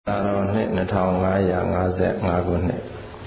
နှစ်2555ခုနှစ်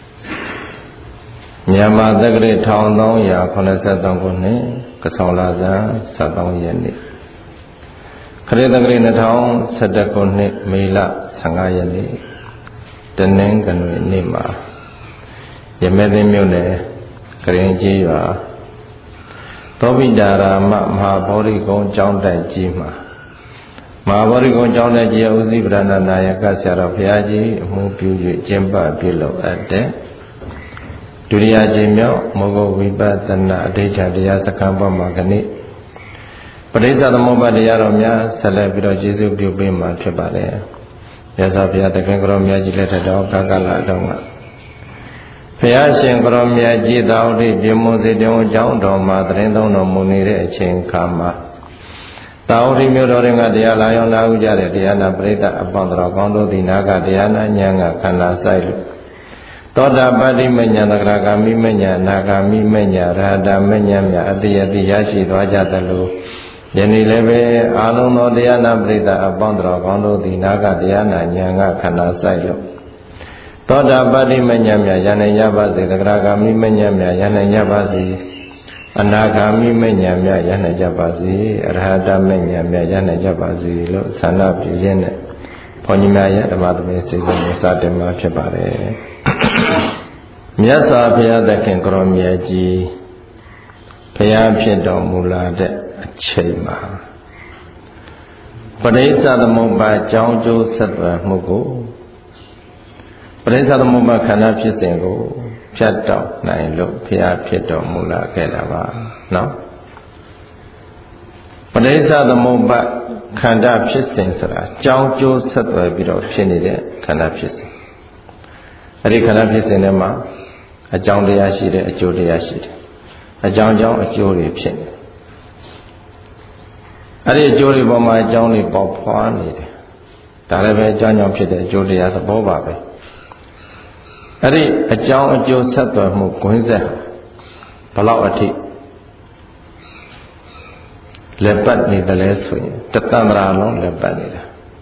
မြန်မာသက္ကရာ1383ခုနှစ်ကဆောင်လဆန်း73ရက်နေ့ခရစ်သက္ကရာ2011ခုနှစ်မေလ15ရက်နေ့တနင်္ဂနွေနေ့မှာရမဲသိမ်းမြို့နယ်ကရင်ကြီးရွာသောဘိတာရာမမဟာဗောဓိကုံကျောင်းတိုက်ကြီးမှာမဟာဗောဓိကုံကျောင်းတိုက်ကြီးဥသိပရဏနာယကဆရာတော်ဘုရားကြီးအမှုပြု၍ကျင့်ပပြုလုပ်အပ်တဲ့ဒုတိယကြိမ်မြောက်မောဂဝိပဿနာအဋ္ဌတရားစခန်းပေါ်မှာခဏပရိစ္ဆသမုပ္ပါတရားတော်များဆက်လက်ပြီးတော့ကျေးဇူးပြုပေးမှာဖြစ်ပါတယ်။မြတ်စွာဘုရားတခင်ကိုရောမြတ်ကြီးလက်ထက်တော်ကာကလတော်မှာဘုရားရှင်ကိုရောမြတ်ကြီးသာဝတိပြမုံစေတုံအကြောင်းတော်မှာတရင်သုံးတော်မူနေတဲ့အချိန်ခါမှာသာဝတိမြို့တော်ရင်ကတရားလာရောက်လာဥကြတဲ့တရားနာပရိသတ်အပေါင်းတော်ကောင်းတို့သည်နာကတရားနာဉာဏ်ကခန္ဓာဆိုင်လို့သောတာပတ္တိမဉ္ဇဏ်သဂရဂါမိမဉ္ဇဏ်အနာဂါမိမဉ္ဇဏ်ရဟတမဉ္ဇဏ်များအတ္တယတိရရှိသွားကြသလိုယနေ့လည်းပဲအာလုံးသောတရားနာပရိသတ်အပေါင်းတော်ကောင်းတို့သည်နာကတရားနာဉာဏ်ကခန္ဓာဆိုင်လို့သောတာပတ္တိမဉ္ဇဏ်များယန္တရပါစေသဂရဂါမိမဉ္ဇဏ်များယန္တရပါစေအနာဂါမိမဉ္ဇဏ်များယန္တကြပါစေအရဟတမဉ္ဇဏ်များယန္တကြပါစေလို့ဆန္ဒပြုရင်းနဲ့ဘုန်းကြီးများရဲ့ဓမ္မသဘင်စိတ်ကိုစတင်မှာဖြစ်ပါတယ်မြတ်စွာဘုရားသခင်ကိုရောမြတ်ကြီးဘုရားဖြစ်တော်မူလာတဲ့အချိန်မှာပရိစ္ဆသမုပ္ပါအကြောင်းကျိုးဆက်သွယ်မှုကိုပရိစ္ဆသမုပ္ပါခန္ဓာဖြစ်စဉ်ကိုဖြတ်တောက်နိုင်လို့ဘုရားဖြစ်တော်မူလာခဲ့တာပါနော်ပရိစ္ဆသမုပ္ပါခန္ဓာဖြစ်စဉ်ဆိုတာအကြောင်းကျိုးဆက်သွယ်ပြီးတော့ဖြစ်နေတဲ့ခန္ဓာဖြစ်စဉ်အဲ့ဒီခန္ဓာဖြစ်စဉ်ထဲမှာအကြောင်းတရားရှိတယ်အကျိုးတရားရှိတယ်အကြောင်းအကျိုးတွေဖြစ်နေအဲ့ဒီအကျိုးတွေပေါ်မှာအကြောင်းတွေပေါ်ဖွားနေတယ်ဒါလည်းပဲအကြောင်းကြောင့်ဖြစ်တဲ့အကျိုးတရားသဘောပါပဲအဲ့ဒီအကြောင်းအကျိုးဆက်သွယ်မှုဂုဏ်ဆက်ဘလောက်အထိလက်ပတ်နေတယ်လဲဆိုရင်တသန္တရာလုံးလက်ပတ်နေတာ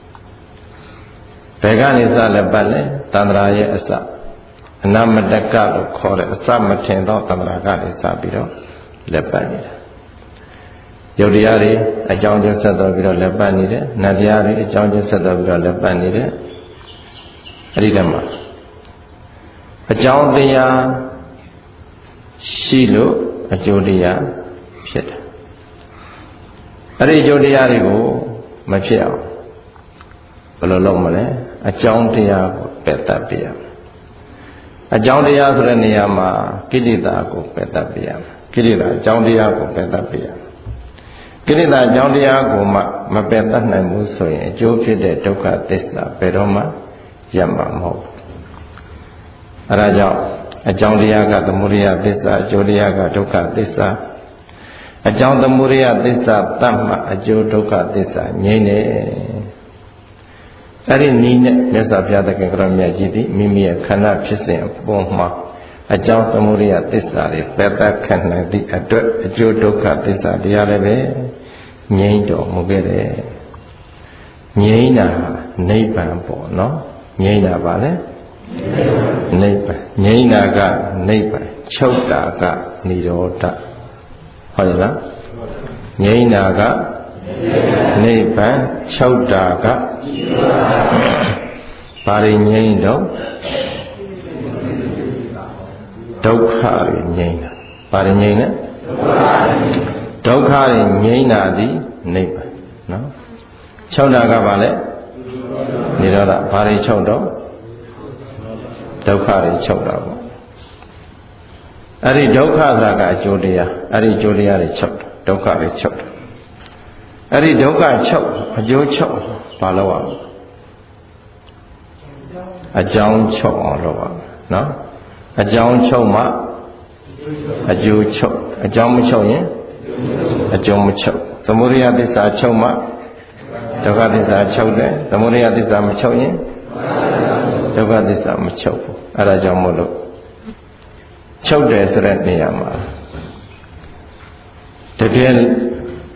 ဘယ်ကနေစလက်ပတ်လဲသန္တရာရဲ့အစအနမတကလို့ခေါ်တဲ့အစမထင်သောသန္တရာကနေစပြီးတော့လက်ပတ်နေတာယုတ်တရားတွေအကြောင်းကျဆက်သွယ်ပြီးတော့လက်ပတ်နေတယ်နတ်တရားတွေအကြောင်းကျဆက်သွယ်ပြီးတော့လက်ပတ်နေတယ်အဲ့ဒီတည်းမှာအကြောင်းတရားရှိလို့အကျိုးတရားဖြစ်တယ်အဲ့ဒီအကျိုးတရားတွေကိုမဖြစ်အောင်ဘယ်လိုလုပ်မလဲအကြောင်းတရားကိုပယ်တတ်ပြရမယ်အကြောင်းတရားဆိုတဲ့နေရာမှာကိလေသာကိုပယ်တတ်ပြရမယ်ကိလေသာအကြောင်းတရားကိုပယ်တတ်ပြရမယ်ကိလေသာအကြောင်းတရားကိုမှမပယ်တတ်နိုင်ဘူးဆိုရင်အကျိုးဖြစ်တဲ့ဒုက္ခသစ္စာဘယ်တော့မှရပ်မှာမဟုတ်ဘူးအဲဒါကြောင့်အကြောင်းတရားကသမုဒယသစ္စာအကျိုးတရားကဒုက္ခသစ္စာအကြောင်းသမုဒယသစ္စာတတ်မှအကျိုးဒုက္ခသစ္စာငြိမ့်နေအဲ့ဒီနည်းနဲ့မြတ်စွာဘုရားသခင်ကရောမြတ်ကြီးသည်မိမိရဲ့ခန္ဓာဖြစ်စဉ်အပေါ်မှာအကြောင်းသမုဒယသစ္စာတွေပယ်တတ်ခံနိုင်သည့်အတွက်အကျိုးဒုက္ခသစ္စာတရားလည်းပဲငြိမ့်တော်မူခဲ့တယ်ငြိမ့်တာနိဗ္ဗာန်ပေါ့နော်ငြိမ့်တာပါလေနိဗ္ဗာန်ငြိမ့်တာကနိဗ္ဗာန်ချုပ်တာကនិရောဓဟုတ်ရဲ့လားငြိမ့်တာကနိဗ္ဗာန်ချုပ်တာကဘာတွေငြိမ့်တော့ဒုက္ခတွေငြိမ့်တာဘာတွေငြိမ့်လဲဒုက္ခတွေငြိမ့်တာသည်နိဗ္ဗာန်နော်ချုပ်တာကဘာလဲនិရောဓဘာတွေချုပ်တော့ဒုက္ခတွေချုပ်တာပေါ့အဲ့ဒီဒုက္ခဆိုတာကအကျိုးတရားအဲ့ဒီအကျိုးတရားတွေချုပ်ဒုက္ခတွေချုပ်အဲ့ဒီဒုက္ခချုပ်အကျိုးချုပ်ဘာလို့ရလဲအကြောင်းချုပ်အောင်လုပ်ရမယ်နော်အကြောင်းချုပ်မှအကျိုးချုပ်အကြောင်းမချုပ်ရင်အကျိုးမချုပ်သမုဒယသစ္စာချုပ်မှဒုက္ခသစ္စာချုပ်တယ်သမုဒယသစ္စာမချုပ်ရင်ဒုက္ခသစ္စာမချုပ်ဘူးအဲ့ဒါကြောင့်မို့လို့ချုပ်တယ်ဆိုတဲ့နေရာမှာတကယ်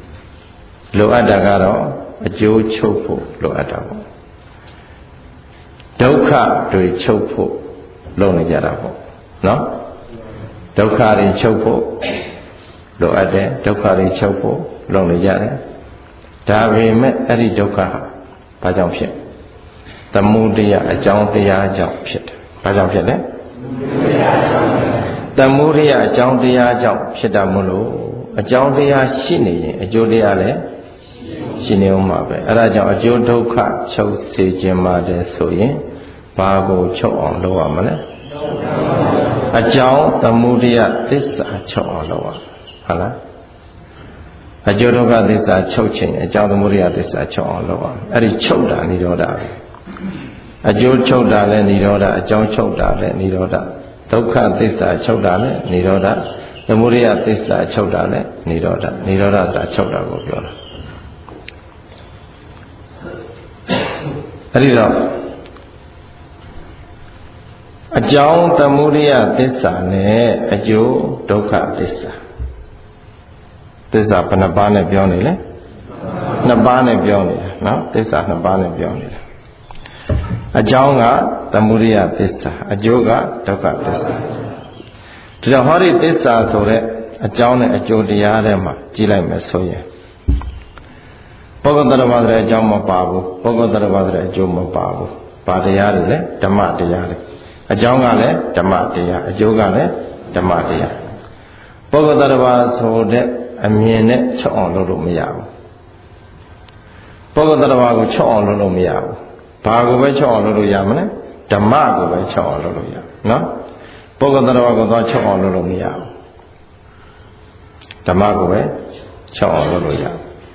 လိုအပ်တာကတော့အကျိုးချုပ်ဖို့လိုအပ်တာပေါ့ဒုက္ခတွေချုပ်ဖို့လုပ်နေကြတာပေါ့နော်ဒုက္ခတွေချုပ်ဖို့လိုအပ်တယ်ဒုက္ခတွေချုပ်ဖို့လုပ်နေကြတယ်ဒါပေမဲ့အဲ့ဒီဒုက္ခဟာဘာကြောင့်ဖြစ်သမုဒယအကြောင်းတရားကြောင့်ဖြစ်တယ်ဘာကြောင့်ဖြစ်လဲသမုဒယအကြောင်းတရားကြောင့်ဖြစ်တာမို့လို့အကြောင်းတရားရှိနေရင်အကျိုးတရားလည်းရှိနေအောင်ပါပဲအဲ့ဒါကြောင့်အကျိုးဒုက္ခချုပ်စေခြင်းပါတယ်ဆိုရင်ဘာကိုချုပ်အောင်လုပ်ရမလဲအကြောင်းသမုဒယသစ္စာချုပ်အောင်လုပ်ရဟုတ်လားအကျိုးဒုက္ခသစ္စာချုပ်ခြင်းအကြောင်းသမုဒယသစ္စာချုပ်အောင်လုပ်ရအဲ့ဒီချုပ်တာនិရောဓပဲအကျိုးချုပ်တာလည်းនិရောဓအကြောင်းချုပ်တာလည်းនិရောဓဒုက္ခသစ္စာချုပ်တာလည်းនិရောဓသမုဒယသစ္စာချုပ်တာလည်းនិရောဓនិရောဓသာချုပ်တာကိုပြောတာအဲ့ဒီတော့အကြောင်းသမုဒယသစ္စာနဲ့အကျိုးဒုက္ခသစ္စာသစ္စာဘယ်နှပါးနဲ့ပြောနေလဲနှစ်ပါးနဲ့ပြောနေတာနော်သစ္စာနှစ်ပါးနဲ့ပြောနေတာအကြောင်းကသမုဒယသစ္စာအကျိုးကဒုက္ခသစ္စာဒီတော့ဟောဒီသစ္စာဆိုတဲ့အကြောင်းနဲ့အကျိုးတရားထဲမှာကြည့်လိုက်မယ်ဆိုရင်ပုဂ္ဂိုလ်တ attva ဆိုတဲ့အကြောင်းမပါဘူးပုဂ္ဂိုလ်တ attva ဆိုတဲ့အကျိုးမပါဘူးဘာတရားတွေလဲဓမ္မတရားတွေအကြောင်းကလည်းဓမ္မတရားအကျိုးကလည်းဓမ္မတရားပုဂ္ဂိုလ်တ attva ဆိုတဲ့အမြင်နဲ့ချုပ်အောင်လုပ်လို့မရဘူးပုဂ္ဂိုလ်တ attva ကိုချုပ်အောင်လုပ်လို့မရဘူးဘာကိုပဲချုပ်အောင်လုပ်လို့ရမလဲဓမ္မကိုပဲချုပ်အောင်လုပ်လို့ရနော်ပုဂ္ဂိုလ်တ attva ကိုတော့ချုပ်အောင်လုပ်လို့မရဘူးဓမ္မကိုပဲချုပ်အောင်လုပ်လို့ရ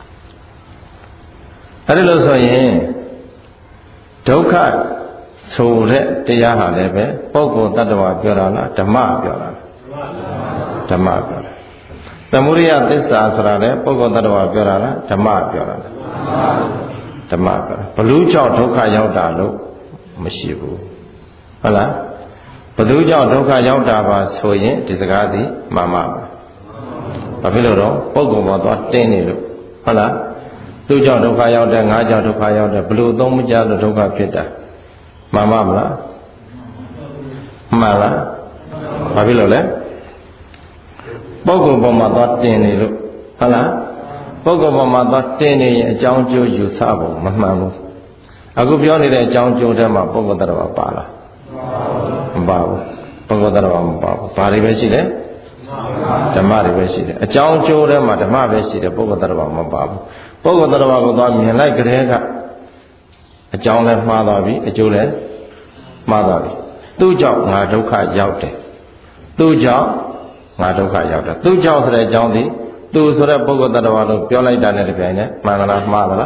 အဲ့ဒီလိုဆိုရင်ဒုက္ခဆိုတဲ့တရားဟာလည်းပဲပုဂ္ဂိုလ်တ attva ပြောတာလားဓမ္မပြောတာလားဓမ္မပြောတာသမုဒယသစ္စာဆိုတာလည်းပုဂ္ဂိုလ်တ attva ပြောတာလားဓမ္မပြောတာလားဓမ္မပြောတာဘလူးကြောင့်ဒုက္ခရောက်တာလို့မရှိဘူးဟုတ်လားဘလူးကြောင့်ဒုက္ခရောက်တာပါဆိုရင်ဒီစကားသည်မှန်ပါဘာဖြစ်လို့တော့ပုဂ္ဂိုလ်ပေါ်သွားတင်းနေလို့ဟုတ်လားသူကြောင့်ဒုက္ခရောက်တယ်ငါကြောင့်ဒုက္ခရောက်တယ်ဘလို့အသုံးမကျလို့ဒုက္ခဖြစ်တာမှန်ပါမလားမှန်လားဘာဖြစ်လို့လဲပုဂ္ဂိုလ်ပေါ်မှာသွားတင်နေလို့ဟုတ်လားပုဂ္ဂိုလ်ပေါ်မှာသွားတင်နေရင်အကြောင်းကျိုးယူဆဖို့မမှန်ဘူးအခုပြောနေတဲ့အကြောင်းကျိုးထဲမှာပုဂ္ဂိုလ်တ attva ပါလားမပါဘူးပုဂ္ဂိုလ်တ attva မပါဘူးဘာတွေပဲရှိလဲဓမ္မတွေပဲရှိတယ်အကြောင်းကျိုးထဲမှာဓမ္မပဲရှိတယ်ပုဂ္ဂိုလ်တ attva မပါဘူးပုဂ္ဂိုလ်တ attva ကိုသွားမြင်လိုက်ကြတဲ့ကအကြောင်းလည်းမှားသွားပြီအကျိုးလည်းမှားသွားပြီသူ့ကြောင့်ငါဒုက္ခရောက်တယ်သူ့ကြောင့်ငါဒုက္ခရောက်တယ်သူ့ကြောင့်ဆိုတဲ့အကြောင်းဒီသူဆိုတဲ့ပုဂ္ဂိုလ်တ attva လို့ပြောလိုက်တာနဲ့တပြိုင်နက်မှန်သလားမှားသလား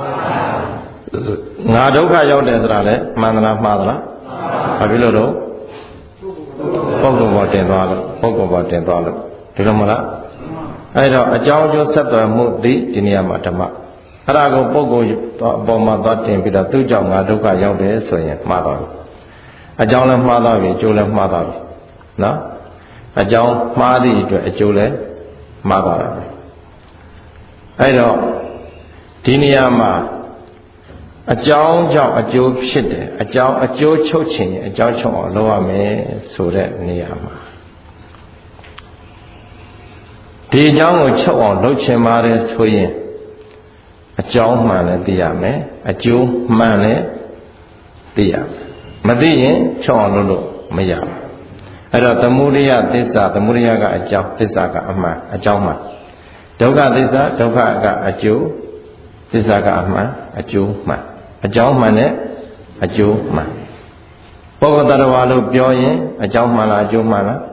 ငါဒုက္ခရောက်တယ်ဆိုတာလည်းမှန်သလားမှားသလားဘာဖြစ်လို့တော့ပုဂ္ဂိုလ်ပေါ်တင်သွားလို့ပုဂ္ဂိုလ်ပေါ်တင်သွားလို့ဒီလိုမလားအဲ့တော့အကြောင်းကျိုးဆက်သွယ်မှုသည်ဒီနေရာမှာဓမ္မအဲ့ဒါကိုပုဂ္ဂိုလ်အပေါ်မှာသွားတင်ပြီးတော့သူ့ကြောင့်ငါဒုက္ခရောက်တယ်ဆိုရင်မှားပါဘူးအကြောင်းလည်းမှားသွားပြီအကျိုးလည်းမှားသွားပြီနော်အကြောင်းမှားသည့်အတွက်အကျိုးလည်းမှားသွားတာပဲအဲ့တော့ဒီနေရာမှာအကြောင်းကြောင့်အကျိုးဖြစ်တယ်အကြောင်းအကျိုးချုပ်ခြင်းအကြောင်းချုပ်အောင်လုပ်ရမယ်ဆိုတဲ့နေရာမှာဒီအကြောင်းကိုချုပ်အောင်လုပ်ချင်ပါတယ်ဆိုရင်အကြောင်းမှန်လည်းသိရမယ်အကျိုးမှန်လည်းသိရမယ်မသိရင်ချုပ်အောင်လုပ်လို့မရဘူးအဲ့တော့သမုဒယသစ္စာသမုဒယကအကြောင်းသစ္စာကအမှန်အကြောင်းမှန်ဒုက္ခသစ္စာဒုက္ခကအကျိုးသစ္စာကအမှန်အကျိုးမှန်အကြောင်းမှန်နဲ့အကျိုးမှန်ပုဂ္ဂိုလ်တ attva လို့ပြောရင်အကြောင်းမှန်လားအကျိုးမှန်လား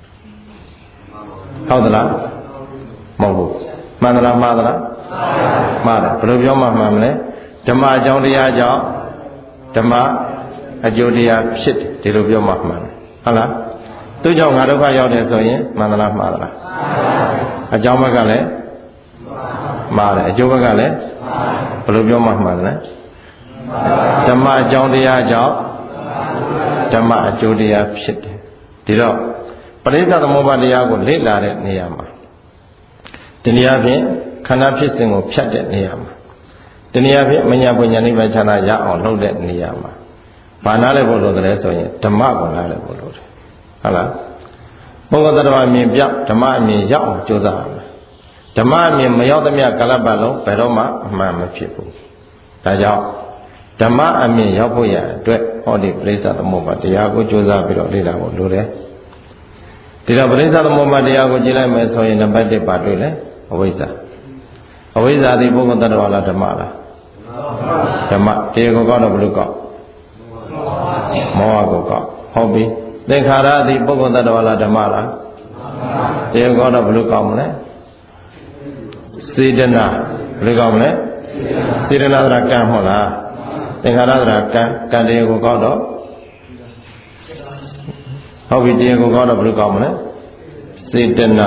ဟုတ်သလားမဟုတ်ဘူးမှန်သလားမှားသလားမှားတယ်ဘယ်လိုပြောမှမှန်မလဲဓမ္မအကြောင်းတရားကြောင့်ဓမ္မအကျိုးတရားဖြစ်တယ်ဒီလိုပြောမှမှန်တယ်ဟုတ်လားသူကြောင့်ငါဒုက္ခရောက်တယ်ဆိုရင်မှန်သလားမှားသလားအကြောင်းဘက်ကလည်းမှားတယ်အကျိုးဘက်ကလည်းဘယ်လိုပြောမှမှန်လဲဓမ္မအကြောင်းတရားကြောင့်ဓမ္မအကျိုးတရားဖြစ်တယ်ဒီတော့ပရိစ္ဆေသမုပ္ပါဒတရားကိုလေ့လာတဲ့နေရာမှာဒီနေရာဖြင့်ခန္ဓာဖြစ်စဉ်ကိုဖြတ်တဲ့နေရာမှာဒီနေရာဖြင့်မညာပညာနိဗ္ဗာန်ချမ်းသာရအောင်လုပ်တဲ့နေရာမှာဘာနာလဲဖို့လို့တယ်ဆိုရင်ဓမ္မကိုနားလဲဖို့လို့တယ်ဟုတ်လားပုဂ္ဂိုလ်တ attva အမြင်ပြောက်ဓမ္မအမြင်ရောက်အောင်ကြိုးစားရမယ်ဓမ္မအမြင်မရောက်သမျှကာလပတ်လုံးဘယ်တော့မှအမှန်မဖြစ်ဘူးဒါကြောင့်ဓမ္မအမြင်ရောက်ဖို့ရအတွက်ဟောဒီပရိစ္ဆသမုပ္ပါတရားကိုကြိုးစားပြီးတော့လေ့လာဖို့လိုတယ်ဒီတော့ပရိစ္ဆသမုပ္ပါတရားကိုကြည့်လိုက်မယ်ဆိုရင်နံပါတ်1ပါတွေ့လဲအဝိဇ္ဇာအဝိဇ္ဇာဒီပုဂ္ဂိုလ်တ attva လားဓမ္မလားဓမ္မတရားကိုကောက်တော့ဘယ်လိုကောက်မောဟကိုကောက်ဟုတ်ပြီသင်္ခါရဒီပုဂ္ဂိုလ်တ attva လားဓမ္မလားတရားကောက်တော့ဘယ်လိုကောက်မလဲစေတနာဘယ်လိုကောက်မလဲစေတနာသရကံမဟုတ်လားသင်္ခါရသရကံကံတရားကိုကောက်တော့ဟုတ်ပြီတရားကိုကောက်တော့ဘယ်လိုကောက်မလဲစေတနာ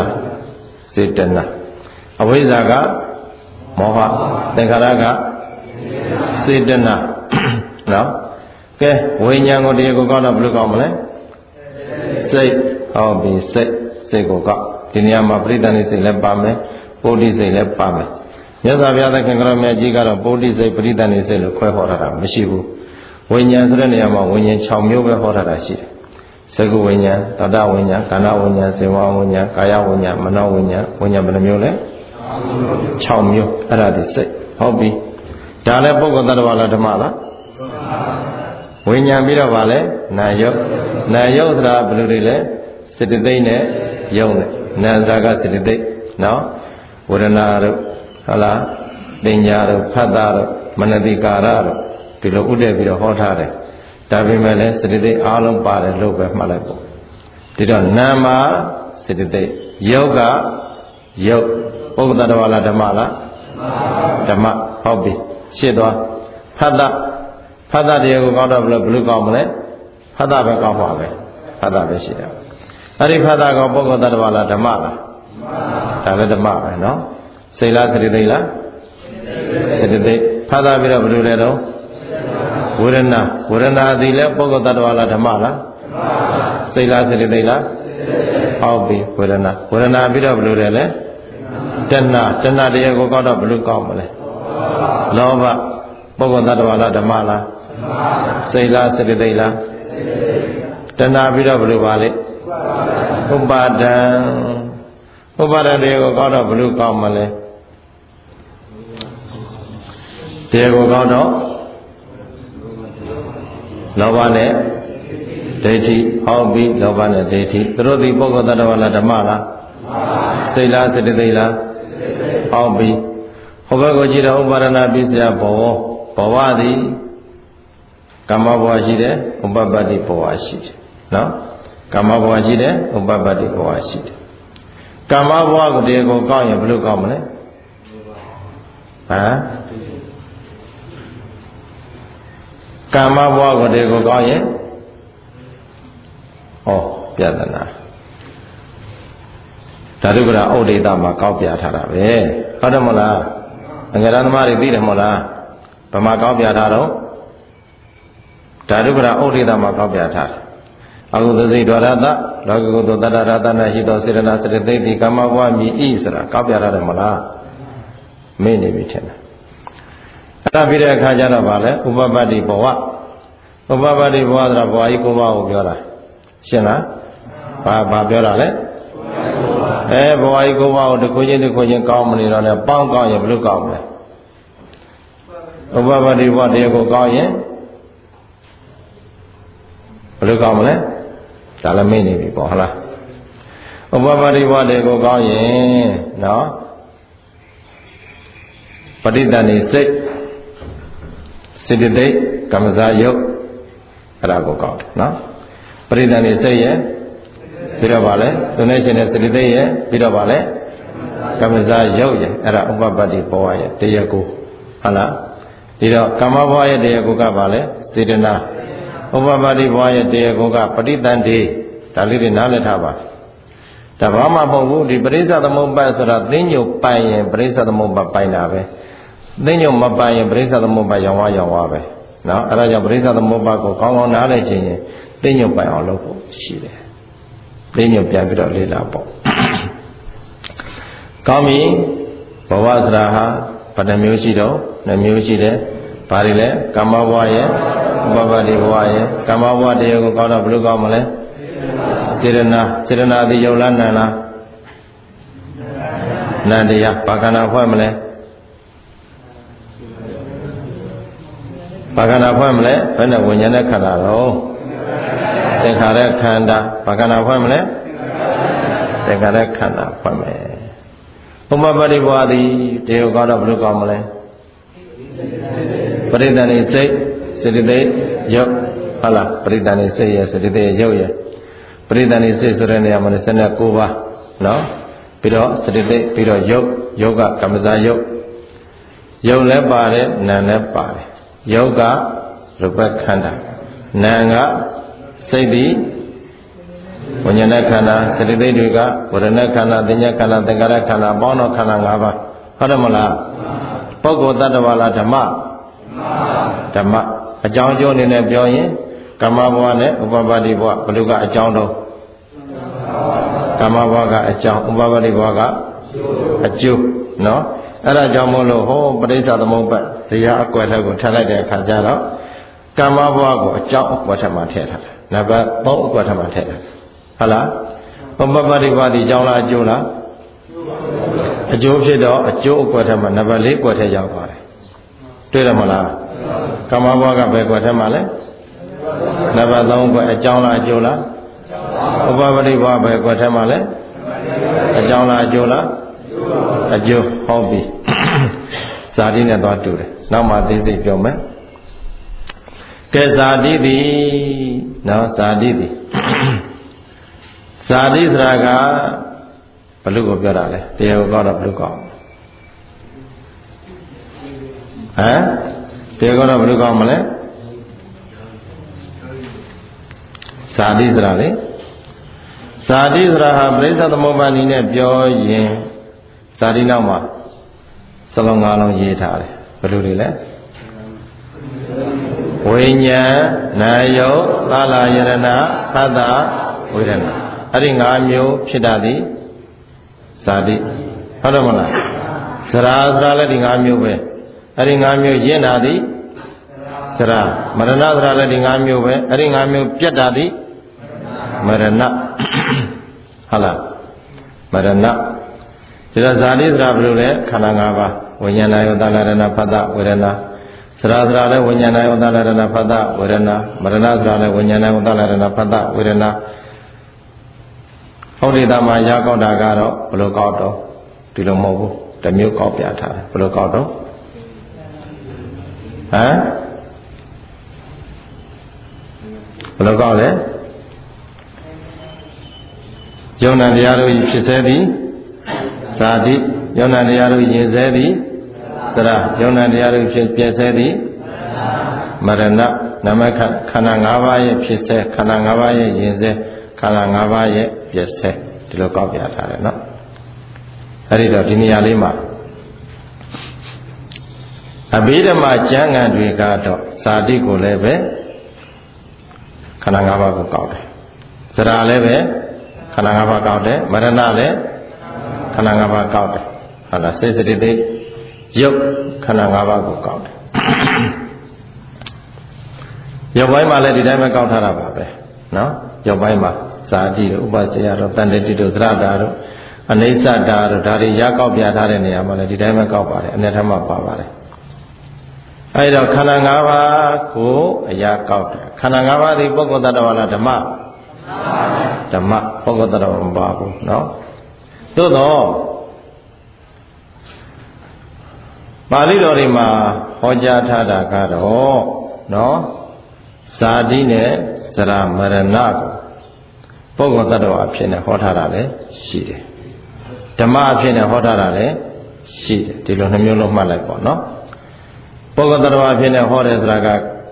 အဝိဇ္ဇာကမောဟသင်္ခါရကစေတနာနော်ကဲဝိညာဉ်ကိုတရားကိုကောက်တော့ဘယ်လိုကောက်မလဲစိတ်ဟုတ်ပြီစိတ်ကိုကောက်ဒီနေရာမှာပရိသန္တိစိတ်လည်းပါမယ်ပုဒ္ဓိစိတ်လည်းပါမယ်မြတ်စွာဘုရားသခင်ကရောမြတ်ကြီးကတော့ပုဒ္ဓိစိတ်ပရိသန္တိစိတ်လို့ခွဲဟောထားတာမရှိဘူးဝိညာဉ်ဆိုတဲ့နေရာမှာဝိညာဉ်6မျိုးပဲဟောထားတာရှိတယ်သကုဝိညာဉ်သတ္တဝိညာဉ်ကာဏဝိညာဉ်စေဝဝိညာဉ်ကာယဝိညာဉ်မနောဝိညာဉ်ဘယ်နှမျိုးလဲ6မျိုးအဲ့ဒါဒီစိတ်ဟုတ်ပြီဒါလည်းပုဂ္ဂိုလ်တ attva လားဓမ္မလားဝိညာဉ်ပြီးတော့ဗာလဲနာယုတ်ဆိုတာဘယ်လိုတွေလဲစေတသိက်နဲ့ယုတ်နဲ့နာဇာကစေတသိက်နော်ဝေဒနာတို့ဟုတ်လားပညာတို့ဖတ်တာတို့မနတိကာရတို့ဒီလိုဥတည်ပြီးတော့ဟောထားတယ်ဒါပေမဲ့လည်းစေတသိက်အားလုံးပါတယ်လို့ပဲမှတ်လိုက်ပေါ့ဒီတော့နာမစေတသိက်ယုတ်ကယုတ်ပုဂ္ဂိုလ်တ attva လားဓမ္မလားဓမ္မဟုတ်ပြီရှင်းသွားဖတ်တာတရားကိုကောက်တော့ဘယ်လိုကောက်မလဲဖတ်တာပဲကောက်ပါပဲဖတ်တာပဲရှိတယ်အဲ့ဒီဖတ်တာကောပုဂ္ဂိုလ်တ attva လားဓမ္မလားဒါလည်းဓမ္မပဲနော်စိတ်လားစေတသိက်လားစေတသိက်ဖတ်တာပြီးတော့ဘယ်လိုလဲတော့ဝေဒနာဒီလည်းပုဂ္ဂိုလ်တ attva လားဓမ္မလားစိတ်လားစေတသိက်လားဟုတ်ပြီဝေဒနာပြီးတော့ဘယ်လိုလဲတဏတရားကိုကောက်တော့ဘယ်လိုကောက်မလဲလောဘပုဂ္ဂိုလ်တ attva လားဓမ္မလားစိတ်လားစေတသိက်လားတဏပြီးတော့ဘယ်လိုပါလဲဥပါဒံတရားကိုကောက်တော့ဘယ်လိုကောက်မလဲတရားကိုကောက်တော့လောဘနဲ့ဒိဋ္ဌိဟောပြီလောဘနဲ့ဒိဋ္ဌိသူတို့ဒီပုဂ္ဂိုလ်တ attva လားဓမ္မလားစိတ်လားစေတသိက်လားဟောပြီဟောဘက်ကိုကြည့်တော့ဥပါဒနာပစ္စယဘဝသည်ကာမဘဝရှိတယ်ဥပပတ္တိဘဝရှိတယ်နော်ကာမဘဝရှိတယ်ဥပပတ္တိဘဝရှိတယ်ကာမဘဝကိုတရားကိုကောက်ရင်ဘယ်လိုကောက်မလဲကာမဘဝကိုတရားကိုကောက်ရင်ပြဒနာဓာတုပ္ပရာဩဒိတမှာကောက်ပြထားတာပဲဟုတ်တယ်မဟုတ်လားအငယ်သမားတွေသိတယ်မဟုတ်လားဗမာကောက်ပြထားတော့ဓာတုပ္ပရာဩဒိတမှာကောက်ပြထားတယ်အကုသိုလ်စိတ်ဒွါရတလောကကုသိုလ်တတ္တရတနာရှိသောစေတနာစေတသိက်ဒီကာမဘဝမြည်ဤဆိုတာကောက်ပြထားတယ်မလားမေ့နေပြီထင်တယ်အဲ့ဒါပြီးတဲ့အခါကျတော့ဗာလဲဥပပတ္တိဘဝဆိုတာဘဝကြီး9ပါးကိုပြောတာရှင်းလားဘာပြောတာလဲဘဝကြီး9ပါးကိုတစ်ခုချင်းကောင်းမနေတော့လည်းပေါင်းကောင်းရင်ဘယ်လိုကောင်းမလဲဥပပတ္တိဘဝတရားကိုကောင်းရင်ဘယ်လိုကောင်းမလဲဒါလည်းမေ့နေပြီပေါ့ဟုတ်လားဥပပတ္တိဘဝတရားကိုကောင်းရင်နော်ပဋိသန္ဓေစိတ်စေတသိက်ကမ္မဇာယုတ်အဲ့ဒါကိုကောက်တယ်နော်ပရိသန္ဓေစိတ်ရဲ့ပြီးတော့ဗာလဲသူနဲ့ရှင်တဲ့စေတသိက်ရဲ့ပြီးတော့ဗာလဲကမ္မဇာယုတ်ရဲ့အဲ့ဒါဥပပတ္တိဘဝရဲ့တရားကိုဟုတ်လားဒီတော့ကာမဘဝရဲ့တရားကိုကဗာလဲစေတနာဥပပတ္တိဘဝရဲ့တရားကိုကပရိသန္ဓေဒါလေးတွေနားလည်ထားပါဒါဘာမှမဟုတ်ဘူးဒီပရိစ္ဆသမုပ္ပါဆိုတာသိညုတ်ပိုင်ရင်ပရိစ္ဆသမုပ္ပါပိုင်တာပဲသိညုတ်မပိုင်ရင်ပရိစ္ဆသမုပ္ပါရောင်ဝပဲနော်အဲ့ဒါကြောင့်ပရိစ္ဆသမုပ္ပါကိုကောင်းကောင်းနားလည်ခြင်းရင်သိညုတ်ပိုင်အောင်လုပ်ဖို့ရှိတယ်သိညုတ်ပြန်ပြီးတော့လေ့လာပေါ့ကောင်းပြီဘဝစရာဟာဘယ်နှမျိုးရှိတော့2မျိုးရှိတယ်ဘာတွေလဲကာမဘဝရဲ့ဥပပတ္တိဘဝရဲ့ကမ္မဘဝတရားကိုကောင်းတော့ဘယ်လိုကောင်းမလဲစေရနာသည်ယုတ်လားနံလားနံတရားဘာခန္ဓာဖွဲ့မလဲဘာခန္ဓာဖွဲ့မလဲဘယ်နဲ့ဝိညာဉ်နဲ့ခန္ဓာတော့သင်္ခါရခန္ဓာဘာခန္ဓာဖွဲ့မလဲသင်္ခါရခန္ဓာဖွဲ့မယ်ဥပပတ္တိဘဝသည်တရားကောင်းတော့ဘယ်လိုကောင်းမလဲပရိသန္တိစိတ်စေတသိက်ရုပ်ဟုတ်လားပရိသန္တိစိတ်ရဲ့စေတသိက်ရုပ်ရဲ့ပရိသန္တိစိတ်ဆိုတဲ့နေရာမှာ29ပါးနော်ပြီးတော့စေတသိက်ပြီးတော့ရုပ်ကကမ္မဇာရုပ်လည်းပါတယ်နာမ်လည်းပါတယ်ရုပ်ကရူပခန္ဓာနာမ်ကစိတ်ဒီဝိညာဏခန္ဓာစေတသိက်တွေကဝရဏခန္ဓာသင်ညာခန္ဓာသင်္ခါရခန္ဓာပေါင်းတော့ခန္ဓာ၅ပါးဟုတ်တယ်မလားပုဂ္ဂိုလ်တ attva လားဓမ္မအကြောင်းကျိုးအနေနဲ့ပြောရင်ကမ္မဘဝနဲ့ဥပပတ္တိဘဝဘယ်လိုကအကြောင်းတော့ကမ္မဘဝကအကြောင်းဥပပတ္တိဘဝကအကျိုးနော်အဲ့ဒါကြောင့်မို့လို့ဟောပရိစ္ဆာသမုပ္ပါဇေယအကွက်ထက်ကိုထပ်လိုက်တဲ့အခါကျတော့ကမ္မဘဝကိုအကြောင်းအကွက်ထက်မှာထည့်ထားတယ်နံပါတ်3အကွက်ထက်မှာထည့်တယ်ဟုတ်လားဥပပတ္တိဘဝဒီအကြောင်းလားအကျိုးလားအကျိုးဖြစ်တော့အကျိုးအကွက်ထက်မှာနံပါတ်4ကွက်ထက်ရောက်ပါတယ်တွေ့တယ်မလားကမ္မဘဝကဘယ်ကွက်ထက်မှာလဲနံပါတ်3ကွက်အကြောင်းလားအကျိုးလားဥပပတ္တိဘဝဘယ်ကွက်ထက်မှာလဲအကြောင်းလားအကျိုးလားအကျိုးဟောပြီဇာတိနဲ့သွားတူတယ်နောက်မှသိသိပြောမယ်ကဲဇာတိသည်နော်ဇာတိဆိုတာကဘလူကိုပြောတာလဲတရားကိုကောက်တော့ဘလူကောက်တရားကောက်တော့ဘလူကောက်မလဲဇာတိဆိုတာလေဇာတိဆိုတာဟာပရိစ္ဆသမုပ္ပါဒ်နည်းနဲ့ပြောရင်ဇာတိနောက်မှာစလုံး၅လုံးရေးထားတယ်ဘယ်လိုတွေလဲဝိညာဉ်နာယုတ်သာလယရဏဖတ်တာဝေဒနာအဲ့ဒီ၅မျိုးဖြစ်တာသည်ဇာတိဟုတ်တယ်မလားဇရာလည်းဒီ၅မျိုးပဲအဲ့ဒီ၅မျိုးရင့်တာသည်ဇရာမရဏဇရာလည်းဒီ၅မျိုးပဲအဲ့ဒီ၅မျိုးပြတ်တာသည်မရဏဟုတ်လားမရဏဒါဇာတိဆိုတာဘယ်လိုလဲခန္ဓာ၅ပါးဝိညာဏယောသလရဏဖတ်တာဝေဒနာသရာလည်းဝိညာဏယောသလရဏဖတ်တာဝေဒနာမရဏသရာလည်းဝိညာဏယောသလရဏဖတ်တာဝေဒနာဟောဒီတာမှာရကောက်တာကတော့ဘယ်လိုကောက်တော့ဒီလိုမဟုတ်ဘူးတစ်မျိုးကောက်ပြထားတယ်ဘယ်လိုကောက်တော့ဘယ်လိုကောက်လဲယုံနာတရားတို့ဖြစ်စေသည်ဇာတိယုံနာတရားတို့ရင်စေသည်သရယုံနာတရားတို့ဖြစ်ပြည့်စေသည်မရဏနာမခန္ဓာ၅ပါးရဲ့ဖြစ်စေခန္ဓာ၅ပါးရဲ့ရင်စေခန္ဓာ၅ပါးရဲ့ပြည့်စေဒီလိုကောက်ပြထားတယ်နော်အဲဒီတော့ဒီနေရာလေးမှာအဘိဓမ္မာကျမ်းဂန်တွေကတော့ဇာတိကိုလည်းပဲခန္ဓာ၅ပါးကိုကောက်တယ်သရလည်းပဲခန္ဓာ၅ပါးကောက်တယ်မရဏလည်းခန္ဓာ၅ပါးကောက်တယ်ဟုတ်လားစေစတိတိရုပ်ခန္ဓာ၅ပါးကိုကောက်တယ်ရုပ်ပိုင်းမှာလည်းဒီတိုင်းပဲကောက်ထားတာပါပဲနော်ရုပ်ပိုင်းမှာဇာတိတို့ဥပစေယတို့တန်တတိတို့သရတာတို့အနိစ္စတာတို့ဒါတွေရကောက်ပြထားတဲ့နေရာမှာလည်းဒီတိုင်းပဲကောက်ပါတယ်အနည်းထမှာပါပါတယ်အဲဒီတော့ခန္ဓာ၅ပါးကိုအရာကောက်တယ်ခန္ဓာ၅ပါးဒီပုဂ္ဂိုလ်တ attva လားဓမ္မပုဂ္ဂိုလ်တ attva မပါဘူးနော်သို့တော့ပါဠိတော်တွေမှာဟောကြားထားတာကတော့နော်ဇာတိနဲ့ဇရာမရဏကိုပုဂ္ဂိုလ်တ attva အဖြစ်နဲ့ဟောထားတာလည်းရှိတယ်ဓမ္မအဖြစ်နဲ့ဟောထားတာလည်းရှိတယ်ဒီလိုနှမျိုးလုံးမှတ်လိုက်ပေါ့နော်ပုဂ္ဂိုလ်တ attva အဖြစ်နဲ့ဟောတယ်ဆိုတာက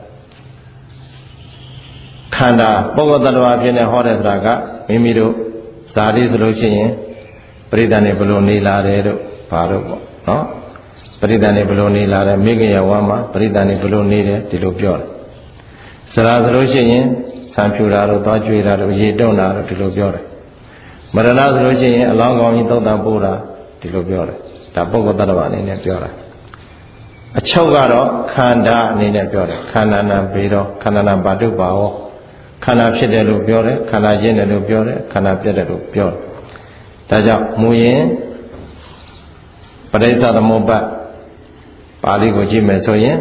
ခန္ဓာပုဂ္ဂိုလ်တ attva အဖြစ်နဲ့ဟောတယ်ဆိုတာကမိမိတို့ဇာတိဆိုလို့ရှိရင်ပရိသတ်နေဘလို့နေလာတယ်တို့ဘာလို့ပေါ့နော်ပရိသတ်နေဘလို့နေလာတယ်မိခင်ရဝမ်းမှာပရိသတ်နေဘလို့နေတယ်ဒီလိုပြောတယ်ဇရာဆိုလို့ရှိရင်ဆံဖြူတာတို့သွားကြွေတာတို့ရေတုံတာတို့ဒီလိုပြောတယ်မရဏဆိုလို့ရှိရင်အလောင်းကောင်းကြီးသုတ်တံပို့တာဒီလိုပြောတယ်ဒါပုဂ္ဂိုလ်တ attva အနေနဲ့ပြောတာအချုပ်ကတော့ခန္ဓာအနေနဲ့ပြောတယ်ခန္ဓာနာဘေတော့ခန္ဓာနာဘာတုပါဟောခန္ဓာဖြစ်တယ်လို့ပြောတယ်ခန္ဓာရင်းတယ်လို့ပြောတယ်ခန္ဓာပြတ်တယ်လို့ပြောတယ်ဒါကြောင့်မူရင်ပရိစ္ဆသမုပ္ပါပါဠိကိုကြည့်မယ်ဆိုရင်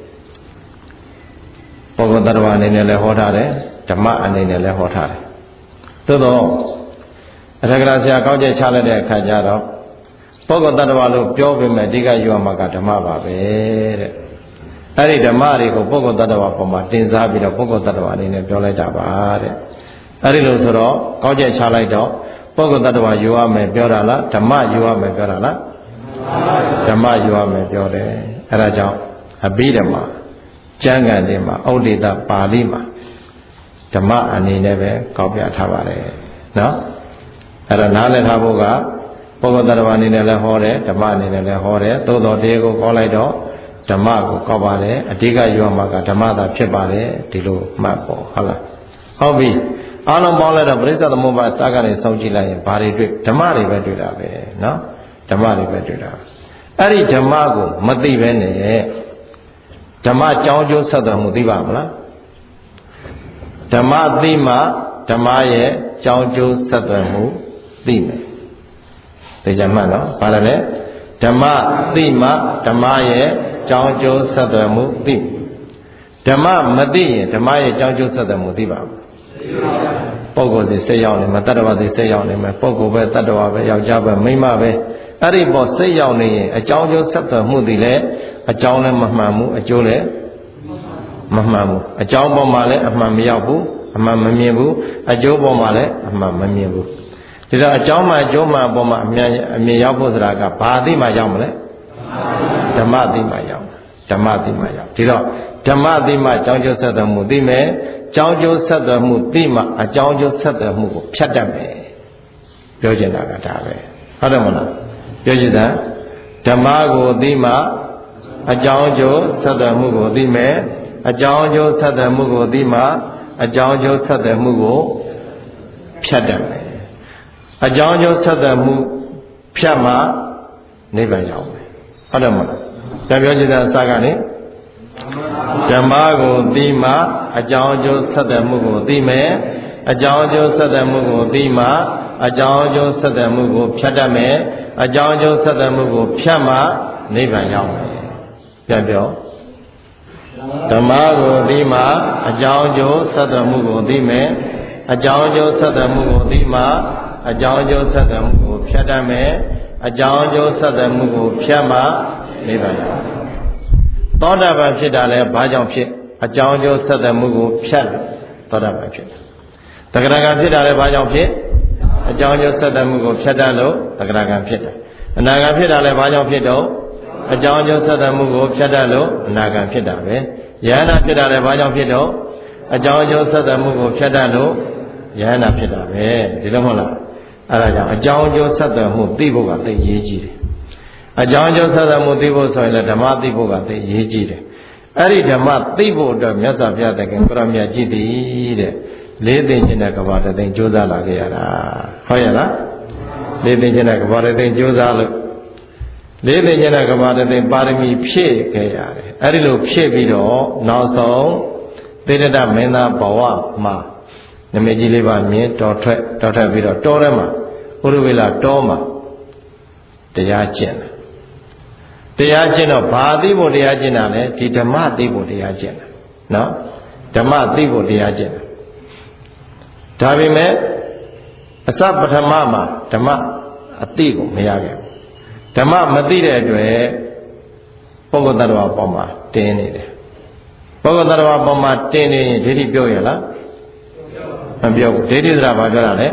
ပုဂ္ဂိုလ်တ attva အနေနဲ့လည်းဟောထားတယ်ဓမ္မအနေနဲ့လည်းဟောထားတယ်သို့တော့အထက်ကရာဆရာကောက်ချက်ချလိုက်တဲ့အခါကျတော့ပုဂ္ဂိုလ်တ attva လို့ပြောပေမဲ့အဓိကယူရမှာကဓမ္မပါပဲတဲ့အဲ့ဒီဓမ္မတွေကိုပုဂ္ဂိုလ်တ attva ပေါ်မှာတင်စားပြီးတော့ပုဂ္ဂိုလ်တ attva အနေနဲ့ပြောလိုက်တာပါတဲ့အဲ့ဒီလိုဆိုတော့ကောက်ချက်ချလိုက်တော့ပုဂ္ဂိုလ်တ attva ယူရမယ်ပြောတာလားဓမ္မယူရမယ်ပြောတာလားဓမ္မယူရမယ်ပြောတယ်အဲ့ဒါကြောင့်အဘိဓမ္မာကျမ်းဂန်တွေမှာဩဒိတပါဠိမှာဓမ္မအနေနဲ့ပဲကောက်ပြထားပါတယ်နော်အဲ့ဒါနားလည်ထားဖို့ကပုဂ္ဂိုလ်တ attva အနေနဲ့လည်းဟောတယ်ဓမ္မအနေနဲ့လည်းဟောတယ်သို့တော်တရားကိုခေါ်လိုက်တော့ဓမ္မကိုကောက်ပါတယ်အဓိကယူရမှာကဓမ္မသာဖြစ်ပါတယ်ဒီလိုမှတ်ပေါ့ဟုတ်လားဟုတ်ပြီအားလုံးပေါင်းလိုက်တော့ပရိစ္ဆသမုပ္ပါစကနေစောင့်ကြည့်လိုက်ရင်ဘာတွေတွေ့ဓမ္မတွေပဲတွေ့တာပဲနော်ဓမ္မတွေပဲတွေ့တာအဲ့ဒီဓမ္မကိုမသိဘဲနဲ့ဓမ္မကြောင်းကျိုးဆက်သွယ်မှုသိပါမလားဓမ္မသိမှဓမ္မရဲ့ကြောင်းကျိုးဆက်သွယ်မှုသိမယ်သိကြမှတ်နော်ဘာလဲဓမ္မသိမှဓမ္မရဲ့ကြောင်းကျိုးဆက်သွယ်မှုသိဓမ္မမသိရင်ဓမ္မရဲ့ကြောင်းကျိုးဆက်သွယ်မှုသိပါဘူးပုဂ္ဂိုလ်စီစိတ်ရောက်နေမှာတတ္တဝါစီစိတ်ရောက်နေမှာပုဂ္ဂိုလ်ပဲတတ္တဝါပဲယောက်ျားပဲမိန်းမပဲအဲ့ဒီပေါ်စိတ်ရောက်နေရင်အကြောင်းကျိုးဆက်သွယ်မှုတည်လဲအကြောင်းလည်းမမှန်ဘူးအကျိုးလည်းမမှန်ဘူးအကြောင်းပေါ်မှာလည်းအမှန်မရောက်ဘူးအမှန်မမြင်ဘူးအကျိုးပေါ်မှာလည်းအမှန်မမြင်ဘူးဒီတော့အကြောင်းမှအကျိုးမှပေါ်မှာအမြင်ရောက်ဖို့ဆိုတာကဘာသိမှရောက်မလဲဓမ္မသိမှရောက်ဓမ္မသိမှရောက်ဒီတော့ဓမ္မသိမှအကြောင်းကျိုးဆက်သွယ်မှုသိမယ်ကြောင်းကျိုးဆက်သွယ်မှုသိမှအကြောင်းကျိုးဆက်သွယ်မှုကိုဖြတ်တတ်မယ်ပြောချင်တာကဒါပဲဟုတ်တယ်မလားပြောချင်တာဓမ္မကိုသိမှအကြောင်းကျိုးဆက်သွယ်မှုကိုသိမယ်အကြောင်းကျိုးဆက်သွယ်မှုကိုသိမှအကြောင်းကျိုးဆက်သွယ်မှုကိုဖြတ်တတ်မယ်အကြောင်းကျိုးဆက်သွယ်မှုဖြတ်မှနိဗ္ဗာန်ရောက်မယ်ဟုတ်တယ်မလားဒါပြောချင်တာအစကနေဓမ္မကိုသိမှအကြောင်းကျိုးဆက်သွယ်မှုကိုသိမယ်အကြောင်းကျိုးဆက်သွယ်မှုကိုသိမှအကြောင်းကျိုးဆက်သွယ်မှုကိုဖြတ်တတ်မယ်အကြောင်းကျိုးဆက်သွယ်မှုကိုဖြတ်မှနိဗ္ဗာန်ရောက်မယ်ပြန်ပြောဓမ္မကိုသိမှအကြောင်းကျိုးဆက်သွယ်မှုကိုသိမယ်အကြောင်းကျိုးဆက်သွယ်မှုကိုသိမှအကြောင်းကျိုးဆက်သွယ်မှုကိုဖြတ်တတ်မယ်အကြောင်းကျိုးဆက်သွယ်မှုကိုဖြတ်မှနိဗ္ဗာန်ရောက်သောတာပန်ဖြစ်တာလဲဘာကြောင့်ဖြစ်အကြောင်းကျိုးဆက်သွယ်မှုကိုဖြတ်သောတာပန်ဖြစ်တဂရကံဖြစ်တာလဲဘာကြောင့်ဖြစ်အကြောင်းကျိုးဆက်သွယ်မှုကိုဖြတ်တတ်လို့တဂရကံဖြစ်တယ်အနာဂံဖြစ်တာလဲဘာကြောင့်ဖြစ်တော့အကြောင်းကျိုးဆက်သွယ်မှုကိုဖြတ်တတ်လို့အနာဂံဖြစ်တာပဲယဟနာဖြစ်တာလဲဘာကြောင့်ဖြစ်တော့အကြောင်းကျိုးဆက်သွယ်မှုကိုဖြတ်တတ်လို့ယဟနာဖြစ်တာပဲဒီလိုမဟုတ်လားအဲဒါကြောင့်အကြောင်းကျိုးဆက်သွယ်မှုသိဖို့ကသိရေးကြည့်တယ်အကြောင်းကျိုးဆက်သွယ်မှုသိဖို့ဆိုရင်လည်းဓမ္မသိဖို့ကသိရေးကြည့်တယ်အဲ့ဒီဓမ္မသိဖို့အတွက်မြတ်စွာဘုရားတခင်ကိုရမြတ်ကြည့်သည်တဲ့လေးသိခြင်းနဲ့ကဘာတသိန်းကြိုးစားလာခဲ့ရတာဟုတ်ရဲ့လားလေးသိခြင်းနဲ့ကဘာတသိန်းကြိုးစားလို့လေးသိခြင်းနဲ့ကဘာတသိန်းပါရမီဖြည့်ခဲ့ရတယ်အဲ့ဒီလိုဖြည့်ပြီးတော့နောက်ဆုံးသေတ္တမင်းသားဘဝမှာနမိတ်ကြီးလေးပါမြင်တော်ထွက်ပြီးတော့တောထဲမှာဥရဝေလာတောမှာတရားကျင့်တရားကျင့်တော့ဘာသိဖို့တရားကျင့်တာလဲဒီဓမ္မသိဖို့တရားကျင့်တာနော်ဓမ္မသိဖို့တရားကျင့်တာဒါပေမဲ့အစပထမမှာဓမ္မအသိကိုမရခဲ့ဘူးဓမ္မမသိတဲ့အတွက်ပုဂ္ဂိုလ်တ attva ပေါ်မှာတင်းနေတယ်ပုဂ္ဂိုလ်တ attva ပေါ်မှာတင်းနေရင်ဒိဋ္ဌိပြောရလားမပြောဘူးဒိဋ္ဌိဆိုတာဘာပြောတာလဲ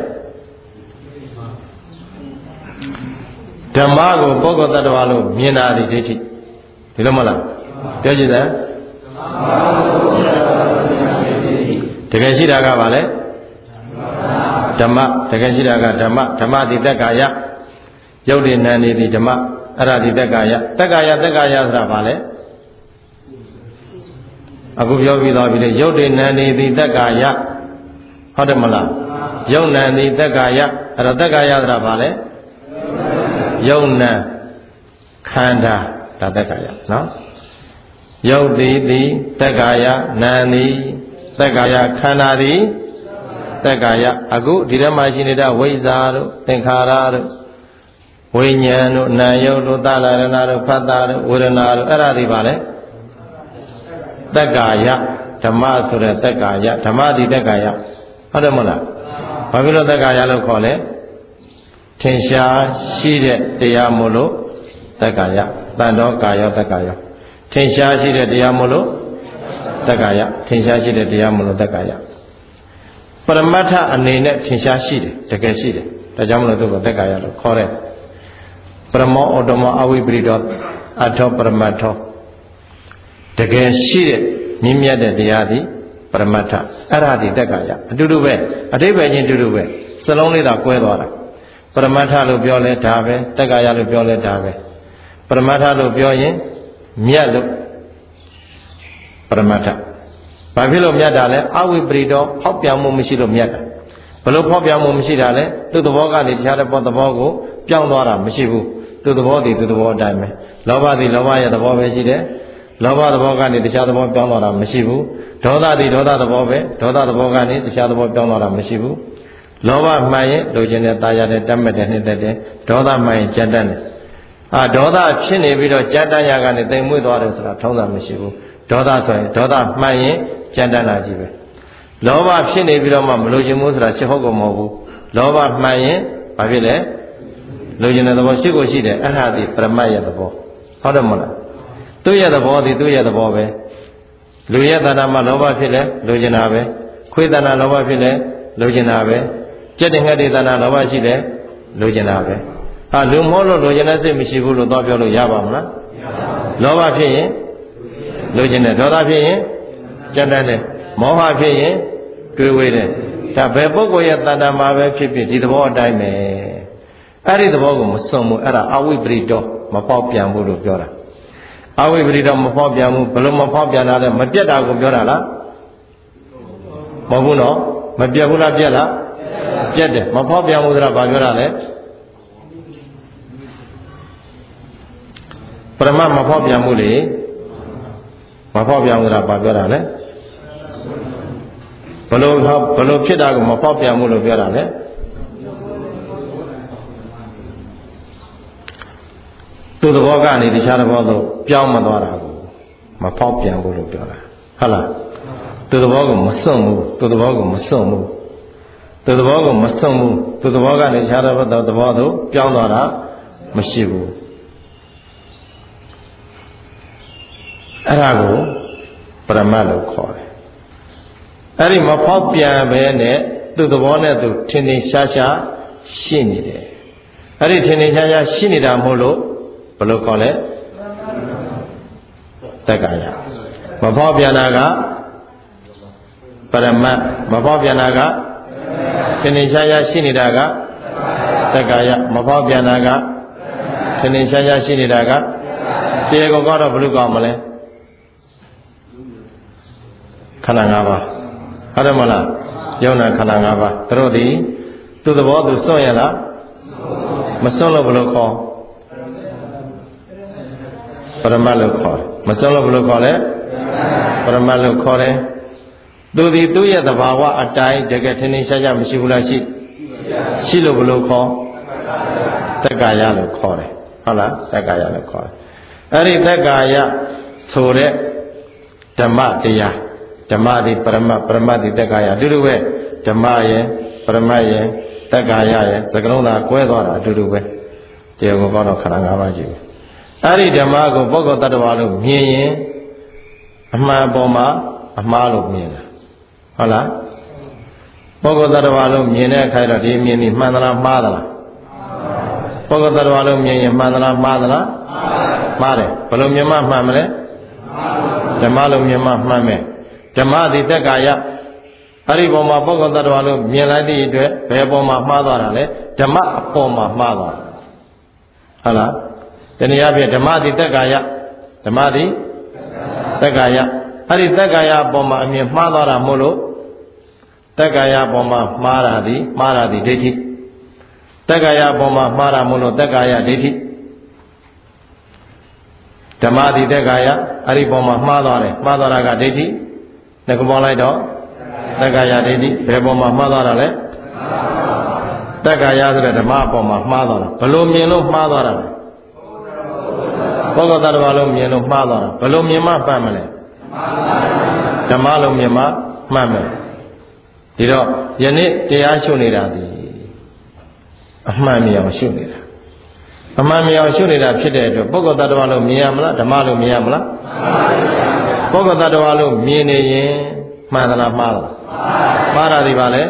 ဓမ္မကိုပုဂ္ဂိုလ်တ attva လို့မြင်တာဒီဒိဋ္ဌိဒီလိုမလားပြောကြည့်တယ်တကယ်ရှိတာကဘာလဲဓမ္မတကယ်ရှိတာကဓမ္မတိတက္ကာယရုပ်တည်နာနေသည်ဓမ္မအဲ့ဒါဒီတက္ကာယဆိုတာဘာလဲအခုပြောပြီးသွားပြီလေရုပ်တည်နာနေသည်တက္ကာယဟုတ်တယ်မလားယုံနာသည်တက္ကာယအဲ့တော့တက္ကာယဆိုတာဘာလဲယုံနာခန္ဓာဒါတက္ကာယနော်ယုတ်သည်တက္ကာယနာမ်သည်တက္ကာယခန္ဓာသည်တက္ကာယအခုဒီထဲမှာရှိနေတဲ့ဝိဇ္ဇာတို့သင်္ခါရတို့ဝိညာဉ်တို့နာယုတ်တို့သလရဏတို့ဖတ်တာတို့ဝေဒနာတို့အဲ့ဒါတွေပါလေတက္ကာယဓမ္မဆိုတဲ့တက္ကာယဓမ္မသည်တက္ကာယဟုတ်တယ်မဟုတ်လားဘာဖြစ်လို့တက္ကာယလို့ခေါ်လဲထင်ရှားရှိတဲ့တရားမို့လို့တက္ကာယတန်တော်ကာယောတက္ကာယထင်ရှားရှိတဲ့တရားမို့လို့တက္ကာယထင်ရှားရှိတဲ့တရားမို့လို့တက္ကာယပရမတ္ထအနေနဲ့ထင်ရှားရှိတယ်တကယ်ရှိတယ်ဒါကြောင့်မလို့သူကတက္ကာယလို့ခေါ်တယ်ပရမောဩတမောအဝိပရိတောအထောပရမတ္ထောတကယ်ရှိတဲ့မြင့်မြတ်တဲ့တရားသည်ပရမတ္ထအဲ့ဒါဒီတက္ကာယအတူတူပဲအတိပ္ပယ်ချင်းအတူတူပဲစလုံးလေးသာကွဲသွားတာပရမတ္ထလို့ပြောလဲဒါပဲတက္ကာယလို့ပြောလဲဒါပဲပရမတ္ထလို့ပြောရင်မြတ်လို့ပရမတ္ထဘာဖြစ်လို့မြတ်တာလဲအဝိပရိတောဖောက်ပြန်မှုမရှိလို့မြတ်တာဘလို့ဖောက်ပြန်မှုမရှိတာလဲသူ့သဘောကနေတခြားတဲ့သဘောကိုပြောင်းသွားတာမရှိဘူးသူ့သဘောတည်သူ့သဘောအတိုင်းပဲလောဘသည်လောဘရဲ့သဘောပဲရှိတယ်လောဘသဘောကနေတခြားသဘောပြောင်းသွားတာမရှိဘူးဒေါသသည်ဒေါသသဘောပဲဒေါသသဘောကနေတခြားသဘောပြောင်းသွားတာမရှိဘူးလောဘမှန်ရင်လိုချင်တဲ့ตายရတဲ့တတ်မဲ့တဲ့နှစ်သက်တဲ့ဒေါသမှန်ရင်ကြက်တတ်တယ်ဒေါသဖြစ်နေပြီးတော့ကြက်တတ်ရကနေတိမ်မွေ့သွားတယ်ဆိုတာထုံးတာမရှိဘူးဒေါသဆိုရင်ဒေါသမှန်ရင်ကြက်တတ်တာကြီးပဲလောဘဖြစ်နေပြီးတော့မှမလိုချင်ဘူးဆိုတာရှင်းဟုတ်ကုန်မဟုတ်ဘူးလောဘမှန်ရင်ဘာဖြစ်လဲလိုချင်တဲ့သဘောရှိကိုရှိတယ်အဲ့ဒါဒီပရမတ်ရဲ့သဘောဟုတ်တယ်မဟုတ်လားသူ့ရဲ့သဘောဒီသူ့ရဲ့သဘောပဲလူရဲ့တဏ္ဍာမှာလောဘဖြစ်လဲလိုချင်တာပဲခွေးတဏ္ဍာလောဘဖြစ်လဲလိုချင်တာပဲကြက်တဲ့ငှက်တဲ့တဏ္ဍာလောဘရှိလဲလိုချင်တာပဲလူမောလို့လိုချင်တဲ့စိတ်မရှိဘူးလို့တော့ပြောလို့ရပါမလားလောဘဖြစ်ရင်လိုချင်တယ်ဒေါသဖြစ်ရင်ကြက်တတ်တယ်မောဟဖြစ်ရင်တွေးဝေးတယ်ဒါဘယ်ပုဂ္ဂိုလ်ရဲ့တဏ္ဍာမှာပဲဖြစ်ဖြစ်ဒီသဘောအတိုင်းပဲအဲ့ဒီသဘောကိုမစွန့်ဘူးအဲ့ဒါအဝိပရိတောမပေါက်ပြန်ဘူးလို့ပြောတာအဝိပရိတောမပေါက်ပြန်ဘူးဘလို့မပေါက်ပြန်တာလဲမပြတ်တာကိုပြောတာလားမဟုတ်ဘူးနော်မပြတ်ဘူးလားပြတ်လားပြတ်တယ်မပေါက်ပြန်ဘူးဆိုတာဘာပြောတာလဲပရမတ်မပေါက်ပြန်ဘူးလေမပေါက်ပြန်ဘူးဆိုတာဘာပြောတာလဲဘလို့ဖြစ်တာကိုမပေါက်ပြန်ဘူးလို့ပြောတာလဲသူ့သဘောကနေတခြားသဘောသို့ပြောင်းမသွားတာကိုမဖောက်ပြန်ဘူးလို့ပြောတာဟုတ်လားသူ့သဘောကိုမစွန့်ဘူးသူ့သဘောကိုမစွန့်ဘူးသူ့သဘောကိုမစွန့်ဘူးသူ့သဘောကနေတခြားသဘောသို့ပြောင်းသွားတာမရှိဘူးအဲ့ဒါကိုပရမတ်လို့ခေါ်တယ်အဲ့ဒီမဖောက်ပြန်ပဲနဲ့သူ့သဘောနဲ့သူထင်ထင်ရှားရှားရှိနေတယ်အဲ့ဒီထင်ထင်ရှားရှားရှိနေတာမဟုတ်လို့ဘယ်လိုခေါ်လဲတက္ကာယမဖောက်ပြန်တာကပရမတ်မဖောက်ပြန်တာကထင်ထင်ရှားရှားရှိနေတာကတက္ကာယမဖောက်ပြန်တာကထင်ထင်ရှားရှားရှိနေတာကတရားကိုကောက်တော့ဘယ်လိုကောက်မလဲခန္ဓာ၅ပါးဟုတ်တယ်မလားယုံနာခန္ဓာ၅ပါးသူတို့ဒီသူ့သဘောသူစွန့်ရလားမစွန့်လို့ဘယ်လိုခေါ်ပရမတ်လို့ခေါ်တယ်မစွန့်လို့ဘယ်လိုခေါ်လဲပရမတ်လို့ခေါ်တယ်သူဒီသူ့ရဲ့သဘာဝအတိုင်းတကယ်ထင်ထင်ရှားရှားမရှိဘူးလားရှိလို့ဘယ်လိုခေါ်တက္ကာယလို့ခေါ်တယ်ဟုတ်လားတက္ကာယလို့ခေါ်တယ်အဲ့ဒီတက္ကာယဆိုတဲ့ဓမ္မတရားဓမ္မဒီပရမတ်ပရမတ်ဒီတက္ကာယအတူတူပဲဓမ္မရဲ့ပရမတ်ရဲ့တက္ကာယရဲ့သကလုံးသာကွဲသွားတာအတူတူပဲတရားကိုကောက်တော့ခန္ဓာ၅ပါးရှိတယ်အဲ့ဒီဓမ္မကိုပုဂ္ဂိုလ်တ attva လို့မြင်ရင်အမှန်ပေါ်မှာအမှားလို့မြင်တာဟုတ်လားပုဂ္ဂိုလ်တ attva လို့မြင်တဲ့အခါတော့ဒီမြင်ပြီးမှန်သလားမှားသလားပုဂ္ဂိုလ်တ attva လို့မြင်ရင်မှန်သလားမှားသလားမှားတယ်ဘယ်လိုမြင်မှမှန်မလဲဓမ္မလို့မြင်မှမှန်မယ်ဓမ္မဒီတက္ကာယအဲ့ဒီပေါ်မှာပုဂ္ဂိုလ်တ attva လို့မြင်လိုက်တဲ့အတွက်ဘယ်ပေါ်မှာမှားသွားတာလဲဓမ္မအပေါ်မှာမှားသွားတာဟုတ်လားတနည်းအားဖြင့်ဓမ္မတိတက္ကာယဓမ္မတိတက္ကာယအဲ့ဒီတက္ကာယအပေါ်မှာအမြင်မှားသွားတာမို့လို့တက္ကာယအပေါ်မှာမှားတာဒီဒိဋ္ဌိတက္ကာယအပေါ်မှာမှားတာမို့လို့တက္ကာယဒိဋ္ဌိဓမ္မတိတက္ကာယအဲ့ဒီပေါ်မှာမှားသွားတယ်မှားသွားတာကဒိဋ္ဌိနှစ်ခုပေါင်းလိုက်တော့တက္ကာယဒိဋ္ဌိဘယ်ပေါ်မှာမှားသွားတာလဲတက္ကာယဆိုတဲ့ဓမ္မအပေါ်မှာမှားသွားတာဘလို့မြင်လို့မှားသွားတာလဲပုဂ္ဂိုလ်သတ္တဝါလို့မြင်လို့မှားသွားတာဘလို့မြင်မှပတ်မလဲဓမ္မလို့မြင်မှမှတ်မယ်ဒီတော့ယနေ့တရားရှုနေတာဒီအမှန်မြင်အောင်ရှုနေတာအမှန်မြင်အောင်ရှုနေတာဖြစ်တဲ့အတွက်ပုဂ္ဂိုလ်သတ္တဝါလို့မြင်ရမလားဓမ္မလို့မြင်ရမလားပုဂ္ဂိုလ်သတ္တဝါလို့မြင်နေရင်မှန်သလားမှားလားမှားတာဒီပါလေ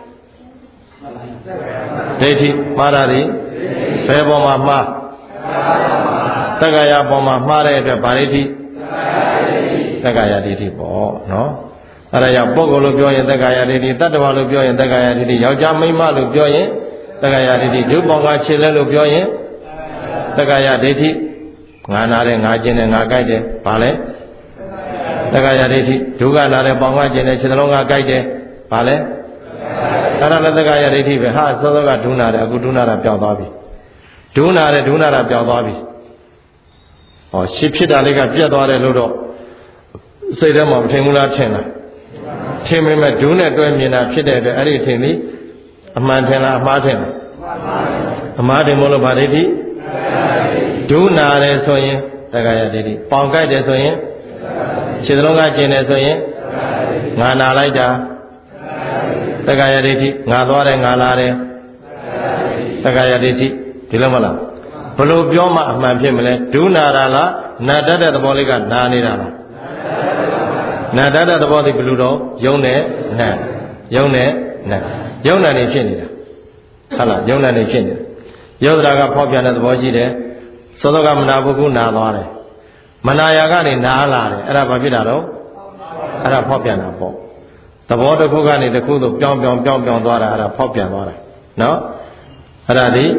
ဒိဋ္ဌိမှားတာဒီဘယ်ပေါ်မှာမှားတက္ကာယပေါ်မှာမှားတဲ့အတွက်ဗာဒိဋ္ဌိတက္ကာယဒိဋ္ဌိပေါ့နော်အဲ့ဒါကြောင့်ပုဂ္ဂိုလ်လို့ပြောရင်တက္ကာယဒိဋ္ဌိတတ္တဝါလို့ပြောရင်တက္ကာယဒိဋ္ဌိယောက်ျားမိန်းမလို့ပြောရင်တက္ကာယဒိဋ္ဌိဒုပေါင်းကခြေလက်လို့ပြောရင်တက္ကာယဒိဋ္ဌိငါနာတယ်ငါကျင်တယ်ငါကြိုက်တယ်ဘာလဲတက္ကာယဒိဋ္ဌိဒုက္ခနာတယ်ပေါင်းကကျင်တယ်ခြေလုံးကကြိုက်တယ်ဘာလဲအဲ့ဒါလည်းတက္ကာယဒိဋ္ဌိပဲဟာစောစောကဒုနာတယ်အခုဒုနာတာပျောက်သွားပြီဒုနာတယ်ဒုနာတာပျောက်သွားပြီဟောရှစ်ဖြစ်တာလေးကပြတ်သွားတယ်လို့တော့စိတ်ထဲမှာမထင်ဘူးလားထင်လားထင်ပေမဲ့ဒုနဲ့တွဲမြင်တာဖြစ်တဲ့အတွက်အဲ့ဒီထင်သည်အမှန်ထင်လားအမှားထင်လားအမှားထင်မို့လို့ဗာဒိဋ္ဌိဒုနာတယ်ဆိုရင်တက္ကာယဒိဋ္ဌိပေါင်ကြိုက်တယ်ဆိုရင်ခြေစလုံးကကျင်တယ်ဆိုရင်ငါနာလိုက်တာတက္ကာယဒိဋ္ဌိငါသွားတယ်ငါလာတယ်တက္ကာယဒိဋ္ဌိဒီလိုမလားဘလို့ပြောမှအမှန်ဖြစ်မလဲဒုနာတာလားနာတတ်တဲ့သဘောလေးကနာနေတာလားနာတတ်တဲ့သဘောသည်ဘလို့တော့ယုံနဲ့နာယုံနဲ့နာယုံနာနေဖြစ်နေတာဟုတ်လားယုံနာနေဖြစ်နေတာယုံတာကဖောက်ပြန်တဲ့သဘောရှိတယ်သောသောကမနာဘူးနာသွားတယ်မနာယာကနေနာလာတယ်အဲ့ဒါဘာဖြစ်တာတော့အဲ့ဒါဖောက်ပြန်တာပေါ့သဘောတစ်ခုကနေတစ်ခုသို့ပြောင်းသွားတာအဲ့ဒါဖောက်ပြန်သွားတာနော်အဲ့ဒါဒီ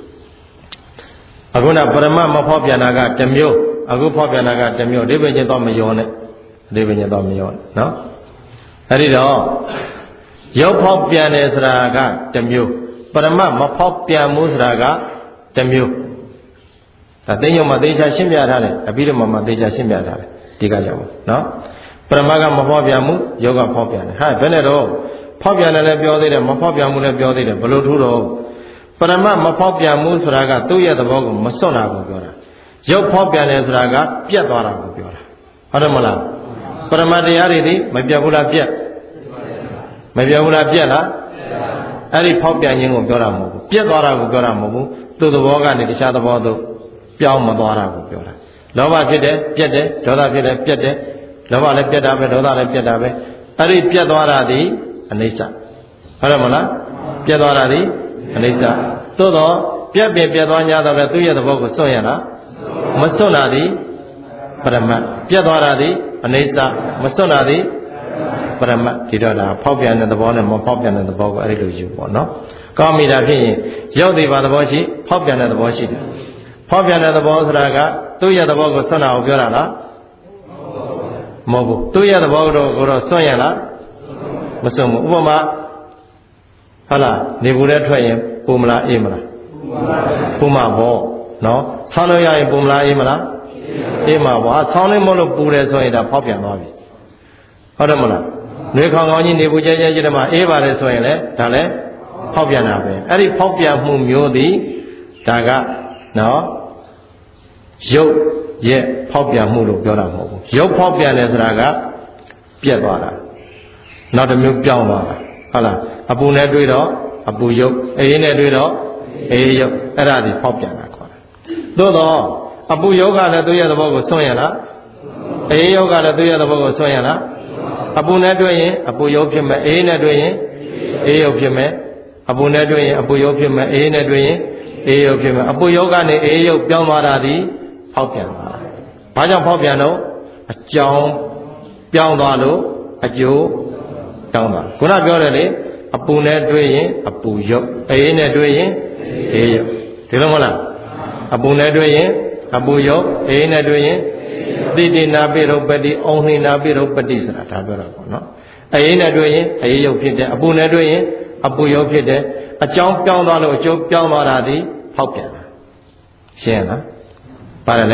အခုနပရမတ်မဖောက်ပြန်တာကတစ်မျိုးအခုဖောက်ပြန်တာကတစ်မျိုးအဓိပ္ပာယ်ချင်းတော့မယောနဲ့အဓိပ္ပာယ်ချင်းတော့မယောနဲ့နော်အဲ့ဒီတော့ရုပ်ဖောက်ပြန်တယ်ဆိုတာကတစ်မျိုးပရမတ်မဖောက်ပြန်မှုဆိုတာကတစ်မျိုးဒါသိညုံမှာသေချာရှင်းပြထားတယ်အပြီးတော့မှသေချာရှင်းပြထားတယ်ဒီကကြောင့်နော်ပရမတ်ကမဖောက်ပြန်မှုယောဂဖောက်ပြန်တယ်ဟာဘယ်နဲ့တော့ဖောက်ပြန်တယ်လည်းပြောသေးတယ်မဖောက်ပြန်မှုလည်းပြောသေးတယ်ဘလို့ထူးတော့ပရမတ်မဖောက်ပြန်မှုဆိုတာကသူ့ရဲ့သဘောကိုမစွန့်တာကိုပြောတာရုပ်ဖောက်ပြန်တယ်ဆိုတာကပြတ်သွားတာကိုပြောတာဟုတ်တယ်မလားပရမတ်တရားတွေဒီမပြတ်ဘူးလားပြတ်မပြတ်ဘူးလားပြတ်လားအဲ့ဒီဖောက်ပြန်ခြင်းကိုပြောတာမဟုတ်ဘူးပြတ်သွားတာကိုပြောတာမဟုတ်ဘူးသူ့သဘောကနေတခြားသဘောသို့ပြောင်းမသွားတာကိုပြောတာလောဘဖြစ်တယ်ပြတ်တယ်ဒေါသဖြစ်တယ်ပြတ်တယ်လောဘလည်းပြတ်တာပဲဒေါသလည်းပြတ်တာပဲအဲ့ဒီပြတ်သွားတာဒီအနိစ္စဟုတ်တယ်မလားပြတ်သွားတာဒီအနိစ္စသို့တော့ပြတ်ပြတ်သွား냐တော့လေသူ့ရဲ့သဘောကိုစွန့်ရလားမစွန့်တာဒီပရမတ်ပြတ်သွားတာဒီအနိစ္စမစွန့်တာဒီပရမတ်ဒီတော့ဒါဖောက်ပြန်တဲ့သဘောနဲ့မဖောက်ပြန်တဲ့သဘောကိုအဲ့ဒီလိုယူပေါ့နော်ကောင်းပြီဒါဖြစ်ရင်ရုပ်သေးပါသဘောရှိဖောက်ပြန်တဲ့သဘောရှိတယ်ဖောက်ပြန်တဲ့သဘောဆိုတာကသူ့ရဲ့သဘောကိုစွန့်တာကိုပြောတာလားမဟုတ်ဘူးသူ့ရဲ့သဘောကိုတော့စွန့်ရလားမစွန့်ဘူးဥပမာဟုတ်လားနေဘူးနဲ့ထွက်ရင်ပူမလားအေးမလားပူမှာပေါ့နော်ဆောင်းလို့ရရင်ပူမလားအေးမလားအေးမှာပေါ့ဆောင်းလေးမလို့ပူတယ်ဆိုရင်ဒါဖောက်ပြန်သွားပြီဟုတ်တယ်မလားနှွေးခေါင်ခေါင်ကြီးနေဘူးကြဲကြဲကြဲမှာအေးပါတယ်ဆိုရင်လည်းဒါလည်းဖောက်ပြန်တာပဲအဲ့ဒီဖောက်ပြန်မှုမျိုးသည်ဒါကနော်ရုပ်ရဲ့ဖောက်ပြန်မှုလို့ပြောတာမဟုတ်ဘူးရုပ်ဖောက်ပြန်တယ်ဆိုတာကပြက်သွားတာနောက်တစ်မျိုးပြောင်းသွားတာဟုတ်လားအပူနဲ့တွေ့တော့အပူရုပ်အေးနဲ့တွေ့တော့အေးရုပ်အဲ့ဒါဒီဖောက်ပြန်တာခေါ်တာသို့တော့အပူရုပ်ကလည်းသူ့ရဲ့သဘောကိုစွန့်ရလားအေးရုပ်ကလည်းသူ့ရဲ့သဘောကိုစွန့်ရလားအပူနဲ့တွေ့ရင်အပူရုပ်ဖြစ်မယ်အေးနဲ့တွေ့ရင်အေးရုပ်ဖြစ်မယ်အပူနဲ့တွေ့ရင်အပူရုပ်ဖြစ်မယ်အေးနဲ့တွေ့ရင်အေးရုပ်ဖြစ်မယ်အပူရုပ်ကနေအေးရုပ်ပြောင်းသွားတာဒီဖောက်ပြန်သွားတာဘာကြောင့်ဖောက်ပြန်တော့အကြောင်းပြောင်းသွားလို့အကျိုးပြောင်းသွားခုနပြောတယ်လေအပူနဲ့တွေ့ရင်အပူရုပ်အေးနဲ့တွေ့ရင်အေးရုပ်ဒီလိုမဟုတ်လားအပူနဲ့တွေ့ရင်အပူရုပ်အေးနဲ့တွေ့ရင်တိတိနာပိရုပ္ပတိဩဟိနာပိရုပ္ပတိဆိုတာဒါပြောတာပေါ့နော်အေးနဲ့တွေ့ရင်အေးရုပ်ဖြစ်တယ်အပူနဲ့တွေ့ရင်အပူရုပ်ဖြစ်တယ်အကြောင်းပြောင်းသွားလို့အကျိုးပြောင်းသွားတာဒီဖောက်ပြန်တာရှင်းလားပါတယ်လေ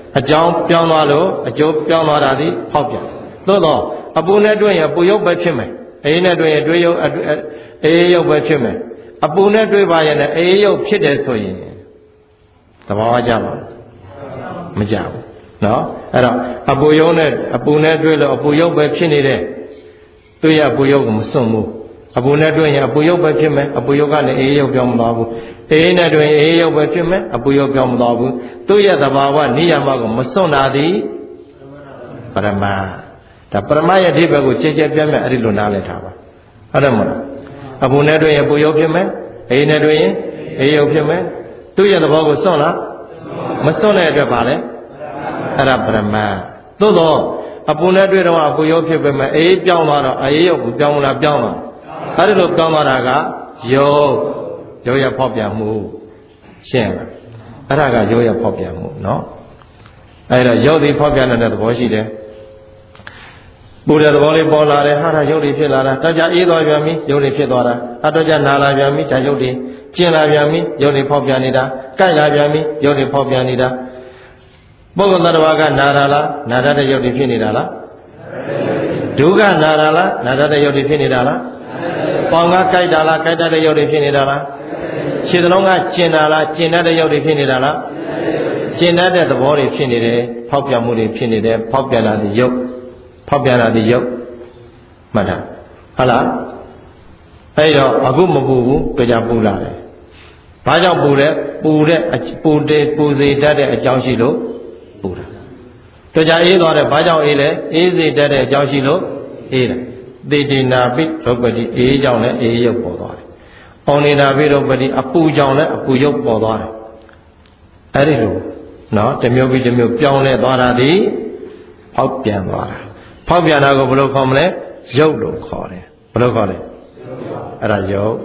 အကြောင်းပြောင်းသွားလို့အကျိုးပြောင်းသွားတာဒီဖောက်ပြန်သို့တော့အပူနဲ့တွေ့ရင်အပူရုပ်ပဲဖြစ်မယ်အေးနဲ့တွေ့ရင်တွေ့ရုပ်အေးရုပ်ပဲဖြစ်မယ်အပူနဲ့တွေ့ပါရင်လည်းအေးရုပ်ဖြစ်တယ်ဆိုရင်သဘောကျပါမကြဘူးနော်အဲ့တော့အပူရုပ်နဲ့အပူနဲ့တွေ့လို့အပူရုပ်ပဲဖြစ်နေတယ်တွေ့ရအပူရုပ်ကိုမစွန့်ဘူးအပူနဲ့တွေ့ရင်အပူရုပ်ပဲဖြစ်မယ်အပူရုပ်ကလည်းအေးရုပ်ပြောင်းမသွားဘူးအေးနဲ့တွေ့ရင်အေးရုပ်ပဲဖြစ်မယ်အပူရုပ်ပြောင်းမသွားဘူးတွေ့ရသဘာဝနိယာမကိုမစွန့်တာသည်ပရမဒါပရမရဲ့အဓိပ္ပာယ်ကိုကြည်ကြဲပြတ်ပြတ်အဲ့ဒီလိုနားလည်ထားပါဟုတ်တယ်မလားအပူနဲ့တွေ့ရင်ပူရုပ်ဖြစ်မယ်အေးနဲ့တွေ့ရင်အေးရုပ်ဖြစ်မယ်တွေ့ရသဘောကိုစွန့်လားမစွန့်တဲ့အတွက်ပါလေအဲ့ဒါပရမသို့တော့အပူနဲ့တွေ့တော့အပူရုပ်ဖြစ်ပေမဲ့အေးပြောင်းသွားတော့အေးရုပ်ကိုပြောင်းလာပြောင်းသွားအဲ့ဒီလိုပြောင်းသွားတာကရုပ်ရဖောက်ပြန်မှုရှင်းလားအဲ့ဒါကရုပ်ရဖောက်ပြန်မှုနော်အဲ့တော့ရုပ်ဒီဖောက်ပြန်တဲ့သဘောရှိတယ်ပူတဲ့သဘောလေးပေါ်လာတယ်ဟာဒါရုပ်တွေဖြစ်လာတာတော့ကြအေးသွားပြန်ပြီရုပ်တွေဖြစ်သွားတာတော့ကြနာလာပြန်ပြီဒါရုပ်တွေကျင်လာပြန်ပြီရုပ်တွေဖောက်ပြန်နေတာကြိုက်လာပြန်ပြီရုပ်တွေဖောက်ပြန်နေတာပုဂ္ဂိုလ်သတ္တဝါကနာတာလားနာတတ်တဲ့ရုပ်တွေဖြစ်နေတာလားဒုက္ခနာတာလားနာတတ်တဲ့ရုပ်တွေဖြစ်နေတာလားပေါင်ကကြိုက်တာလားကြိုက်တတ်တဲ့ရုပ်တွေဖြစ်နေတာလားခြေသလုံးကကျင်တာလားကျင်တတ်တဲ့ရုပ်တွေဖြစ်နေတာလားကျင်တတ်တဲ့သဘောတွေဖြစ်နေတယ်ဖောက်ပြန်မှုတွေဖြစ်နေတယ်ဖောက်ပြန်တာဒီရုပ်ဖောက်ပြန်တာဒီရုပ်မှတ်တာဟုတ်လားအဲ့တော့အခုမပူဘူးကြပူလာတယ်ဘာကြောင့်ပူလဲပူစေတတ်တဲ့အကြောင်းရှိလို့ပူတာကြအေးသွားတယ်ဘာကြောင့်အေးလဲအေးစေတတ်တဲ့အကြောင်းရှိလို့အေးတယ်သေတိနာပိရုပ်ပတိအေးကြောင့်လည်းအေးရုပ်ပေါ်သွားတယ်။အော်နေတာပိရုပ်ပတိအပူကြောင့်လည်းအပူရုပ်ပေါ်သွားတယ်။အဲဒီလိုနော်တစ်မျိုးပြီးတစ်မျိုးပြောင်းလဲသွားတာဒီဖောက်ပြန်သွားတာ။ဖောက်ပြန်တာကိုဘယ်လိုခေါ်မလဲ။ရုပ်လို့ခေါ်တယ်။ဘယ်လိုခေါ်လဲ။အဲ့ဒါရုပ်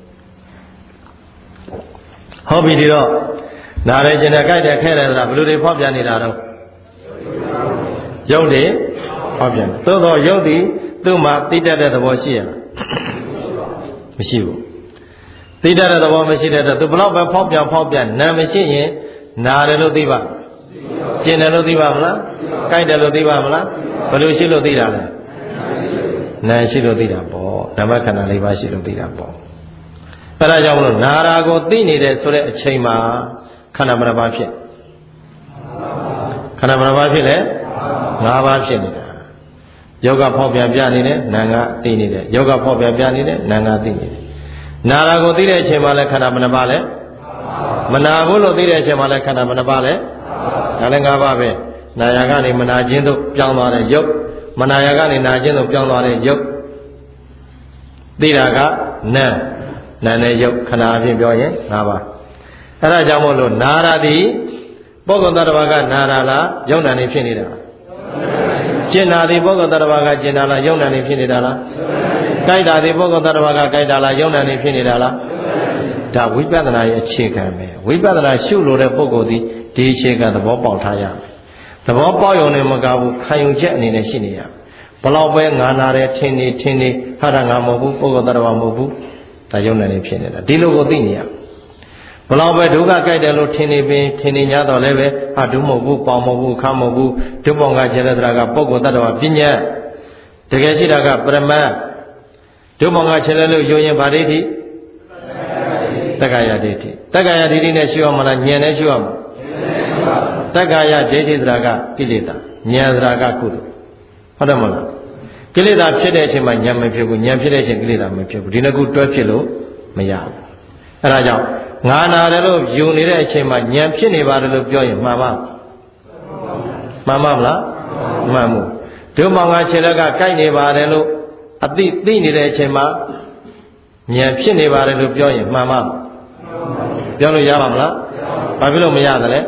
။ဟောပြီဒီတော့နားရဲကျင်တဲ့ကြိုက်တဲ့ခဲတယ်ဆိုတာဘယ်လိုတွေဖောက်ပြန်နေတာတော့ရုပ်တွေဖောက်ပြန်သို့တော့ရုပ်ဒီသူ့မှာသိတတ်တဲ့သဘောရှိရလားမရှိဘူးသိတတ်တဲ့သဘောမရှိတဲ့အတွက်သူဘလောက်ပဲဖောက်ပြန်နာမရှိရင်နာတယ်လို့သိပါကျင်တယ်လို့သိပါမလားကြိုက်တယ်လို့သိပါမလားဘယ်လိုရှိလို့သိတာလဲနာရှိလို့သိတာပေါ့ဓမ္မခန္ဓာ၄ပါးရှိလို့သိတာပေါ့အဲဒါကြောင့်မလို့နာရာကိုသိနေတဲ့ဆိုတဲ့အချိန်မှာခန္ဓာဘယ်နှပါးဖြစ်ခန္ဓာဘယ်နှပါးဖြစ်လဲ၅ပါးဖြစ်နေတာယောဂဖောက်ပြန်ပြနေတယ်နာငါသိနေတယ်ယောဂဖောက်ပြန်ပြနေတယ်နာငါသိနေတယ်နာရာကိုသိတဲ့အချိန်မှာလဲခန္ဓာဘယ်နှပါးလဲမနာဘူးလို့သိတဲ့အချိန်မှာလဲခန္ဓာဘယ်နှပါးလဲဒါလည်း၅ပါးပဲနာယာကနေမနာခြင်းတို့ပြောင်းသွားတဲ့ယုတ်မနာယာကနေနာခြင်းတို့ပြောင်းသွားတဲ့ယုတ်သိတာကနာနဲ့ယုတ်ခန္ဓာအပြင်ပြောရင်၅ပါးအဲဒါကြောင့်မို့လို့နာရာတိပုဂ္ဂိုလ်သတ္တဝါကနာရာလားယုတ်နာနေဖြစ်နေတာကျင်နာသည်ပုဂ္ဂိုလ်သတ္တဝါကကျင်နာလားယုံနာနေဖြစ်နေတာလားကြိုက်တာသည်ပုဂ္ဂိုလ်သတ္တဝါကကြိုက်တာလားယုံနာနေဖြစ်နေတာလားဒါဝိပဿနာရဲ့အခြေခံပဲဝိပဿနာရှုလို့တဲ့ပုဂ္ဂိုလ်သည်ဒီအခြေခံသဘောပေါက်ထားရမယ်သဘောပေါက်ရုံနဲ့မကဘူးခံယူချက်အနေနဲ့ရှိနေရဘလောက်ပဲငါနာတယ်ထင်နေဟာတာငါမဟုတ်ဘူးပုဂ္ဂိုလ်သတ္တဝါမဟုတ်ဘူးဒါယုံနာနေဖြစ်နေတာဒီလိုကိုသိနေရဘလောက်ပဲဒုက္ခကြိုက်တယ်လို့ထင်နေ냐တော့လည်းပဲဟာဒုမဟုတ်ဘူးပေါင်မဟုတ်ဘူးခါမဟုတ်ဘူးဒုပေါင်ကခြေလက်တရာကပုဂ္ဂိုလ်တ attva ပညာတကယ်ရှိတာကပရမတ်ဒုပေါင်ကခြေလက်လို့ယုံရင်ဗာဒိဋ္ဌိတက္ကာယဒိဋ္ဌိတက္ကာယဒိဋ္ဌိနဲ့ရှိရမလားဉာဏ်နဲ့ရှိရမလားတက္ကာယဒိဋ္ဌိဆိုတာကကိလေသာဉာဏ်ဆိုတာကကုသိုလ်ဟုတ်တယ်မလားကိလေသာဖြစ်တဲ့အချိန်မှာဉာဏ်မဖြစ်ဘူးဉာဏ်ဖြစ်တဲ့အချိန်ကိလေသာမဖြစ်ဘူးဒီနှစ်ခုတွဲဖြစ်လို့မရဘူးအဲဒါကြောင့်ငါနာတယ်လို့ယူနေတဲ့အချိန်မှာဉာဏ်ဖြစ်နေပါတယ်လို့ပြောရင်မှန်ပါမလားမှန်မှုဒုမောင်ကခြေလက်ကကြိုက်နေပါတယ်လို့အသိသိနေတဲ့အချိန်မှာဉာဏ်ဖြစ်နေပါတယ်လို့ပြောရင်မှန်ပါပြောလို့ရပါမလားဘာဖြစ်လို့မရသလဲ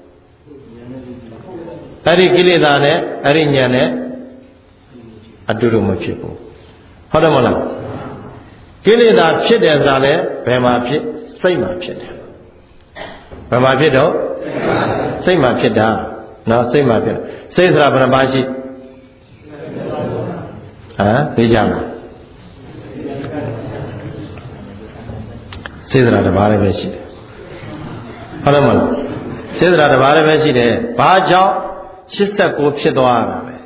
အဲ့ဒီကိလေသာနဲ့အဲ့ဒီဉာဏ်နဲ့အတူတူမဖြစ်ဘူးဟုတ်တယ်မလားကိလေသာဖြစ်တယ်ဆိုတာလည်းဘယ်မှာဖြစ်စိတ်မှာဖြစ်တယ်ဘယ်မှာဖြစ်တော့စိတ်မှာဖြစ်တာနော်စိတ်မှာဖြစ်စိတ်ဆိုတာဘယ်နှပါးရှိသိကြလားစိတ်ဆိုတာတစ်ပါးလည်းပဲရှိတယ်ဟုတ်တယ်မလားစေတနာတစ်ပါးလည်းပဲရှိတယ်ဘာကြောင့်89ဖြစ်သွားတာလဲ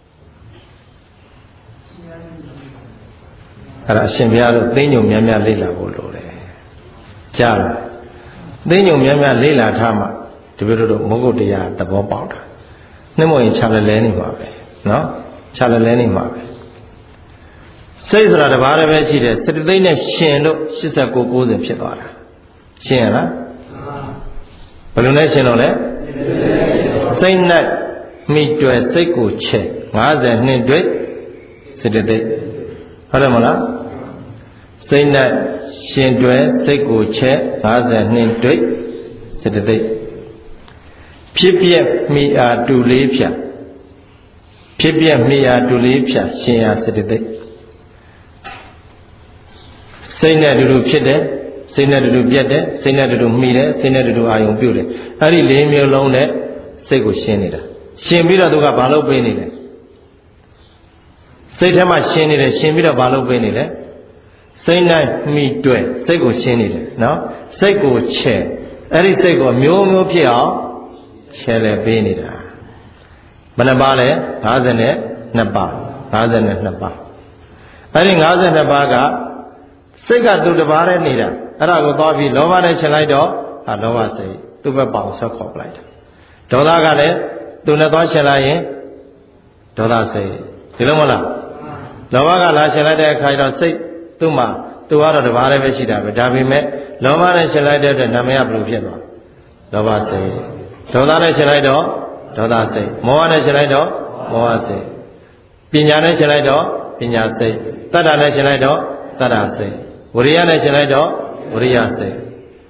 အဲ့ဒါအရှင်ဘုရားတို့သိဉ္ဇုံများများလေ့လာဖို့လိုတယ်ကြားလားသိဉ္ဇုံများများလေ့လာထားမှဒီလိုတို့မဟုတ်တရားသဘောပေါက်တာနှမရင်ခြားလဲနေမှာပဲနော်ခြားလဲနေမှာပဲစိတ်ဆိုတာတစ်ပါးလည်းပဲရှိတယ်စေတသိက်နဲ့ရှင်တို့89 90ဖြစ်သွားတာရှင်းရလားဘယ်လိုလဲရှင်းတော့လဲစိတ်နဲ့မိတွယ်စိတ်ကိုချဲ52တွေ့စေတသိက်ဟုတ်တယ်မလားစိတ်နဲ့ရှင်တွယ်စိတ်ကိုချဲ52တွေ့စေတသိက်ဖြစ်ပြက်မိအားတူလေးဖြတ်ဖြစ်ပြက်မိအားတူလေးဖြတ်ရှင်အားစေတသိက်စိတ်နဲ့တူတူဖြစ်တယ်စိတ်နဲ့တူတူပြတ်တယ်စိတ်နဲ့တူတူမှီတယ်စိတ်နဲ့တူတူအာယုံပြုတ်တယ်အဲ့ဒီ၄မျိုးလုံးနဲ့စိတ်ကိုရှင်းနေတာရှင်းပြီးတော့သူကဘာလုပ်ပေးနေလဲစိတ်ထဲမှာရှင်းနေတယ်ရှင်းပြီးတော့ဘာလုပ်ပေးနေလဲစိတ်နဲ့မှီတွဲစိတ်ကိုရှင်းနေတယ်နော်စိတ်ကိုချဲအဲ့ဒီစိတ်ကိုမျိုးမျိုးဖြစ်အောင်ချဲလဲပေးနေတာဘယ်နှပါလဲ52ပါး52ပါးအဲ့ဒီ52ပါးကစိတ်ကသူတစ်ပါးတည်းနေတာအဲ့ဒါကိုသွားပြီးလောဘနဲ့ရှင်လိုက်တော့လောဘစိတ်သူ့ဘက်ပေါအောင်ဆက်ခေါ်ပလိုက်တာဒေါသကလည်းသူနဲ့သွားရှင်လိုက်ရင်ဒေါသစိတ်ဒီလိုမဟုတ်လားလောဘကလာရှင်လိုက်တဲ့အခါကျတော့စိတ်သူ့မှာသူကတော့တစ်ပါးတည်းပဲရှိတာပဲဒါပေမဲ့လောဘနဲ့ရှင်လိုက်တဲ့အတွက်နာမည်ကဘယ်လိုဖြစ်သွားလောဘစိတ်ဒေါသနဲ့ရှင်လိုက်တော့ဒေါသစိတ်မောဟနဲ့ရှင်လိုက်တော့မောဟစိတ်ပညာနဲ့ရှင်လိုက်တော့ပညာစိတ်တတ္တနဲ့ရှင်လိုက်တော့တတ္တစိတ်ဝိရိယနဲ့ရှင်လိုက်တော့ဝိရိယစိတ်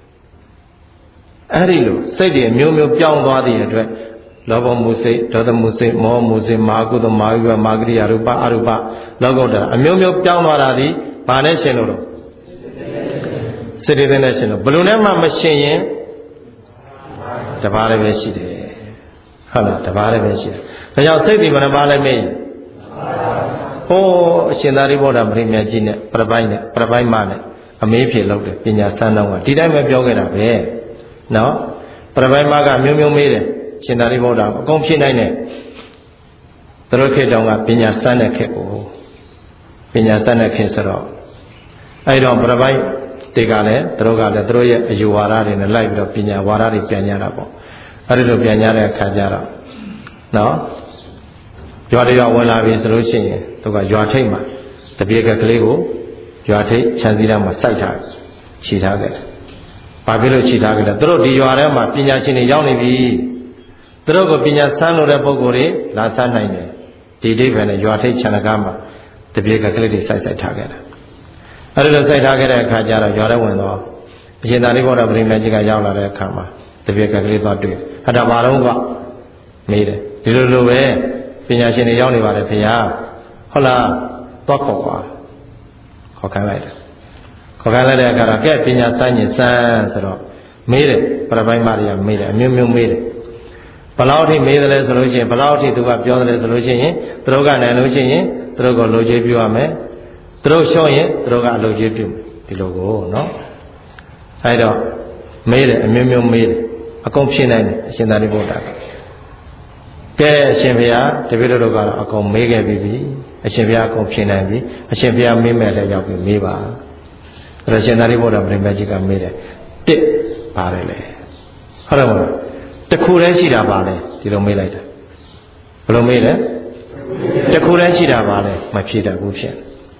အဲ့ဒီလိုစိတ်တွေအမျိုးမျိုးပြောင်းသွားတဲ့အတွက်လောဘမှုစိတ်ဒေါသမှုစိတ်မောဟမှုစိတ်မာကုသမာဝိပမာဂရိယရူပအရူပလောကုတ္တရာအမျိုးမျိုးပြောင်းသွားတာဒီဘာနဲ့ရှင်လို့တော့စိတ်တွေနဲ့ရှင်လို့ဘယ်လိုနဲ့မှမရှင်ရင်တပါးလည်းပဲရှိတယ်ဟုတ်လားတပါးလည်းပဲရှိတယ်ဒါကြောင့်စိတ်တွေဘယ်နှပါးလဲမေးဟိုအရှင်သာရိပုတ္တရာပရိမြတ်ကြီးနဲ့ပြပိုင်းမနဲ့အမေးဖြေလုပ်တယ်ပညာစမ်းတော့ကဒီတိုင်းပဲပြောခဲ့တာပဲနော်ပြပိုင်းမကမျိုးမျိုးမေးတယ်ရှင်သာရိပုတ္တရာအကုန်ဖြေနိုင်တယ်သူတို့ခေတ်တောင်ကပညာစမ်းတဲ့ခေတ်ကိုပညာစမ်းတဲ့ခေတ်ဆိုတော့အဲ့တော့ပြပိုင်းတွေကလည်းသူတို့ရဲ့အယူဝါဒတွေနဲ့လိုက်ပြီးတော့ပညာဝါဒတွေပြန်ကြတာပေါ့အဲ့ဒီလိုပြန်ကြတဲ့အခါကျတော့နော်ရွာတွေကဝင်လာပြီဆိုလို့ရှိရင်သူကရွာထိပ်မှာတပြေကလေးကိုရွာထိပ်ခြံစည်းတန်းမှာစိုက်ထားခြိထားခဲ့တယ်။ဘာဖြစ်လို့ခြိထားခဲ့လဲ။သူတို့ဒီရွာထဲမှာပညာရှင်တွေရောက်နေပြီ။သူတို့ကပညာဆန်းလို့တဲ့ပုဂ္ဂိုလ်တွေလာဆန်းနိုင်တယ်။ဒီဒိဗ္ဗံနဲ့ရွာထိပ်ခြံတကားမှာတပြေကလေးတွေစိုက်ထားခဲ့တယ်။အဲဒီလိုစိုက်ထားခဲ့တဲ့အခါကျတော့ရွာထဲဝင်တော့အရှင်သာရိပုတ္တရာပရိမတ်ကြီးကရောက်လာတဲ့အခါမှာတပြေကလေးသွားတွေ့။အဲ့ဒါဘာလို့ကမေးတယ်။ဒီလိုပဲပညာရှင်တွေရောက်နေပါတယ်ခင်ဗျာဟုတ်လားသွားခေါ်ပါခေါ်ခိုင်းလိုက်တယ်ခေါ်ခိုင်းလိုက်တဲ့အခါတော့ကဲပညာစမ်းရင်စမ်းဆိုတော့မေးတယ်ပြပိုင်းမတွေကမေးတယ်အမျိုးမျိုးမေးတယ်ဘလောက်ထိမေးတယ်လဲဆိုလို့ရှိရင်ဘလောက်ထိသူကပြောတယ်ဆိုလို့ရှိရင်သူတို့ကနိုင်လို့ရှိရင်သူတို့ကလိုချေပြုရမယ်သူတို့ရှော့ရင်သူတို့ကအလိုချေပြုဒီလိုကိုနော်အဲဒါမေးတယ်အမျိုးမျိုးမေးတယ်အကုန်ဖြေနိုင်တယ်အရှင်သာရိပုတ္တရာကဲအရှင်ဘုရားတပည့်တော်ကတော့အကုန်မေးခဲ့ပြီအရှင်ဘုရားအကုန်ဖြေနိုင်ပြီအရှင်ဘုရားမေးမယ်လည်းရောက်ပြီမေးပါအဲ့ဒါရှင်သာရိပုတ္တရာပရိမတ်ကြီးကမေးတယ်တစ်ပါတယ်လေဟုတ်တယ်မလားတခုတည်းရှိတာပါလေဒီလိုမေးလိုက်တာဘယ်လိုမေးလဲတခုတည်းရှိတာပါလေမဖြေတတ်ဘူးဖြစ်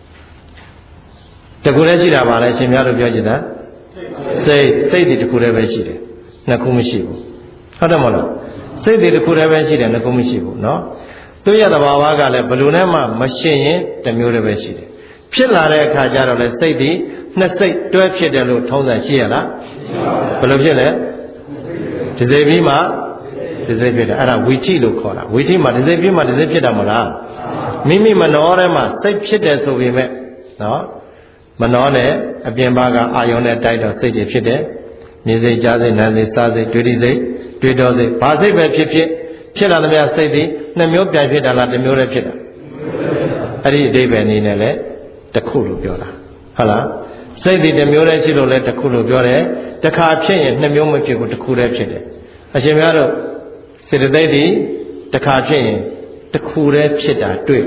တခုတည်းရှိတာပါလေရှင်များတို့ပြောချင်တာစိတ်ဒီတခုတည်းပဲရှိတယ်နှစ်ခုမရှိဘူးဟုတ်တယ်မလားစိတ်တွေတစ်ခုတည်းပဲရှိတယ်နှစ်ခုမရှိဘူးเนาะသူရဲ့သဘာဝကလည်းဘယ်လိုနဲ့မှမရှင်းရင်တစ်မျိုးတည်းပဲရှိတယ်ဖြစ်လာတဲ့အခါကျတော့လေစိတ်ဒီနှစ်စိတ်တွဲဖြစ်တယ်လို့ထုံးစံရှိရလားဘယ်လိုဖြစ်လဲဒီစိတ်ပြီးမှဒီစိတ်ဖြစ်တယ်အဲ့ဒါဝီထိလို့ခေါ်တာဝီထိမှာဒီစိတ်ပြီးမှဒီစိတ်ဖြစ်တာမလားမိမိမနောထဲမှာစိတ်ဖြစ်တယ်ဆိုပေမဲ့เนาะမနောနဲ့အပြင်ဘကအာယုံနဲ့တိုက်တော့စိတ်တွေဖြစ်တယ်မြင်စိတ်ကြားစိတ်နားစိတ်စားစိတ်တွေ့ထိစိတ်တွေ့တော်စိတ်ဘာစိတ်ပဲဖြစ်လာသမျှစိတ်သည်နှစ်မျိုးပြန်ဖြစ်တာလားတစ်မျိုးတည်းဖြစ်တာအဲ့ဒီအဓိပ္ပာယ်အနေနဲ့လည်းတစ်ခုလို့ပြောတာဟုတ်လားစိတ်သည်တစ်မျိုးတည်းရှိလို့လည်းတစ်ခုလို့ပြောတယ်တစ်ခါဖြစ်ရင်နှစ်မျိုးမဖြစ်ဘူးတစ်ခုတည်းဖြစ်တယ်အရှင်ဘုရားတို့စေတသိက်ဒီတစ်ခါဖြစ်ရင်တစ်ခုတည်းဖြစ်တာတွေ့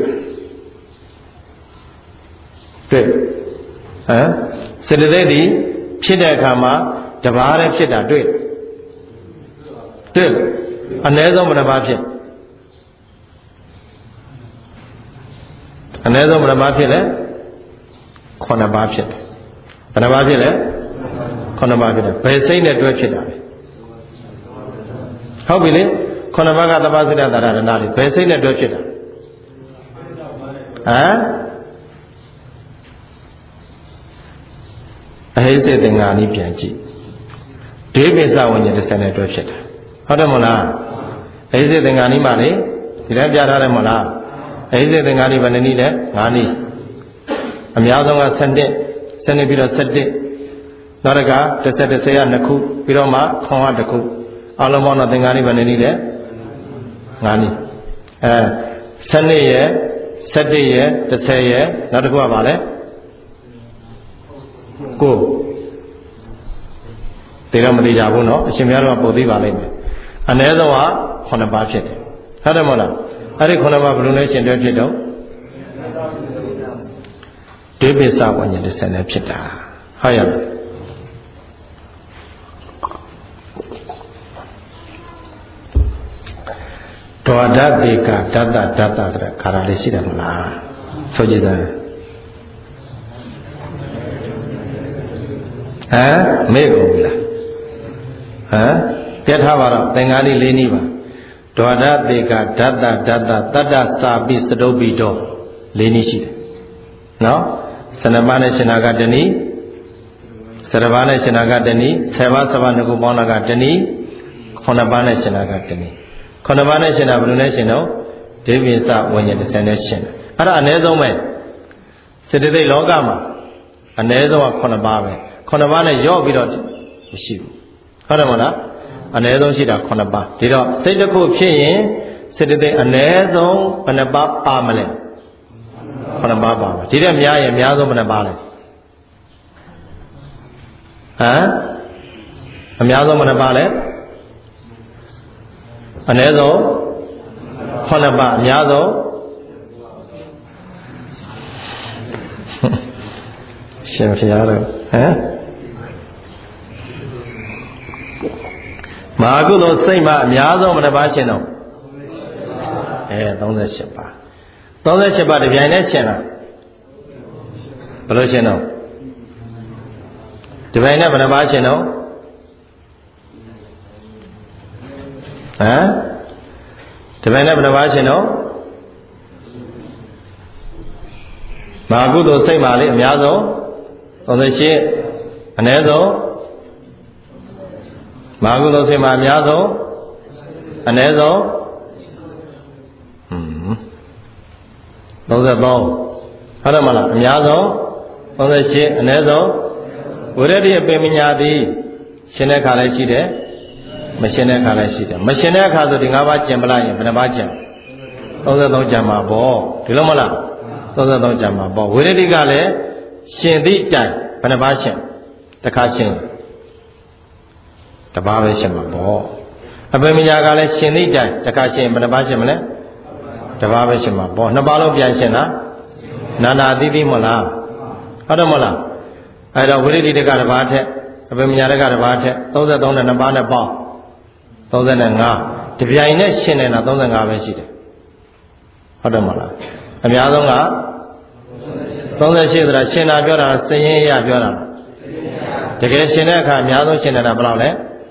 စေတသိက်ဒီဖြစ်တဲ့အခါမှာတစ်ပါးတည်းဖြစ်တာတွေ့အနည်းဆုံးဘယ်နှပါးဖြစ်အနည်းဆုံးဘယ်နှပါးဖြစ်လဲ9ပါးဖြစ်တယ်ဘယ်နှပါးဖြစ်လဲ9ပါးဖြစ်တယ်ဘယ်စိတ်နဲ့တွဲဖြစ်တာလဲဟုတ်ပြီလေ9ပါးကသဘာဝစိတ္တသာရဏတွေဘယ်စိတ်နဲ့တွဲဖြစ်တာအဟိစေသင်္ဃာနိပြန်ကြည့်ဒိဋ္ဌိစဝဉ္ဇဉ်တစ်ဆက်နဲ့တွဲဖြစ်တာဟုတ်တယ်မဟုတ်လားအဟိစေသင်္ဃာနိမှာလေဒီတိုင်းပြထားတယ်မဟုတ်လားအဟိစေသင်္ဃာနိဘယ်နှနည်းလဲ9နည်းအများဆုံးက7ပြီးတော့7နောက်တစ်ခါ10က2ခုပြီးတော့မှခွန်က1ခုအလုံးပေါင်းတော့သင်္ဃာနိဘယ်နှနည်းလဲ9နည်း7ရဲ့7ရဲ့10ရဲ့နောက်တစ်ခုကပါလဲကိုတေတော့မသေးကြဘူးเนาะအရှင်ဘုရားတို့ကပို့သေးပါလိမ့်မယ်အနည်းဆုံးက9ပါးဖြစ်တယ်ဟုတ်တယ်မဟုတ်လားအဲ့ဒီ9ပါးဘယ်လိုလဲရှင်တွဲဖြစ်တော့ဒိဋ္ဌိစဝဉ္ဇဉ်တစ်ဆက်နဲ့ဖြစ်တာဟုတ်ရဲ့ဒေါဒတိကဒတ္တဆိုတဲ့ခါရလေးရှိတယ်မလားဆိုကြည့်စမ်းမေ့ကုန်ပြီလားကဲထားပါတော့သင်္ဃာလေး၄နည်းပါဒွါဒတေကဒတ္တတတ္တစာပိစတုပ္ပိတော၄နည်းရှိတယ်နော်12ပါးနဲ့ရှင်နာကတနည်း12ပါးနဲ့ရှင်နာကတနည်း10ပါး7ပါးနှစ်ခုပေါင်းတာကတနည်း9ပါးနဲ့ရှင်နာကတနည်း9ပါးနဲ့ရှင်နာဘယ်လိုလဲရှင်တော့ဒိဗ္ဗိစဝဉ္ဇဉ်30နဲ့ရှင်အဲ့ဒါအနည်းဆုံးပဲစေတသိက်လောကမှာအနည်းဆုံးက9ပါးပဲ9ပါးနဲ့ရော့ပြီးတော့မရှိဘူးဟုတ်တယ်မဟုတ်လားအနည်းဆုံးရှိတာ9ပါးဒီတော့စိတ်တစ်ခုဖြစ်ရင်စေတသိက်အနည်းဆုံးဘယ်နှပါးပါမလဲ9ပါးပါမယ်ဒီတဲ့များရင်အများဆုံးဘယ်နှပါးလဲအများဆုံးဘယ်နှပါးလဲအနည်းဆုံး9ပါးအများဆုံးရှင်ဖျားတော့မဟာကုသိုလ်စိတ်မှာအများဆုံးဘယ်နှပါးရှင်တော့38ပါး38ပါးတပြိုင်တည်းရှင်တာဘယ်လိုရှင်တော့တပြိုင်တည်းဘယ်နှပါးရှင်တော့တပြိုင်တည်းဘယ်နှပါးရှင်တော့မဟာကုသိုလ်စိတ်မှာလေအများဆုံး38အနည်းဆုံးမဟာကုသိုလ်စိတ်မှာအများဆုံးအနည်းဆုံး33ဟုတ်တယ်မလားအများဆုံး38အနည်းဆုံးဝိရဒိအပင်မညာသည်ရှင်တဲ့ခါလည်းရှိတယ်မရှင်တဲ့ခါလည်းရှိတယ်မရှင်တဲ့ခါဆိုဒီ5ပါးကျင်ပလိုက်ရင်ဘယ်နှပါးကျင်33ကျင်မှာပေါ့ဒီလိုမလား33ကျင်မှာပေါ့ဝိရဒိကလည်းရှင်သည့်တိုင်ဘယ်နှပါးရှင်တစ်ခါရှင်တစ်ပါးပဲရှင်မှာပေါ့အပင်မညာကလည်းရှင်သည့်တိုင်တစ်ခါရှင်ဘယ်နှပါးရှင်မလဲတစ်ပါးပဲရှင်မှာပေါ့နှစ်ပါးလုံးပြန်ရှင်တာနာနာအသီးသီးမလားဟုတ်တယ်မလားအဲ့တော့ဝိရိဒိတကတစ်ပါးထက်အပင်မညာတကတစ်ပါးထက်33နဲ့2ပါးနဲ့ပေါင်း35တပြိုင်နဲ့ရှင်နေတာ35ပဲရှိတယ်ဟုတ်တယ်မလားအများဆုံးက38ဆိုတာရှင်တာပြောတာစည်ရင်ရပြောတာတကယ်ရှင်တဲ့အခါအများဆုံးရှင်နေတာဘယ်လောက်လဲ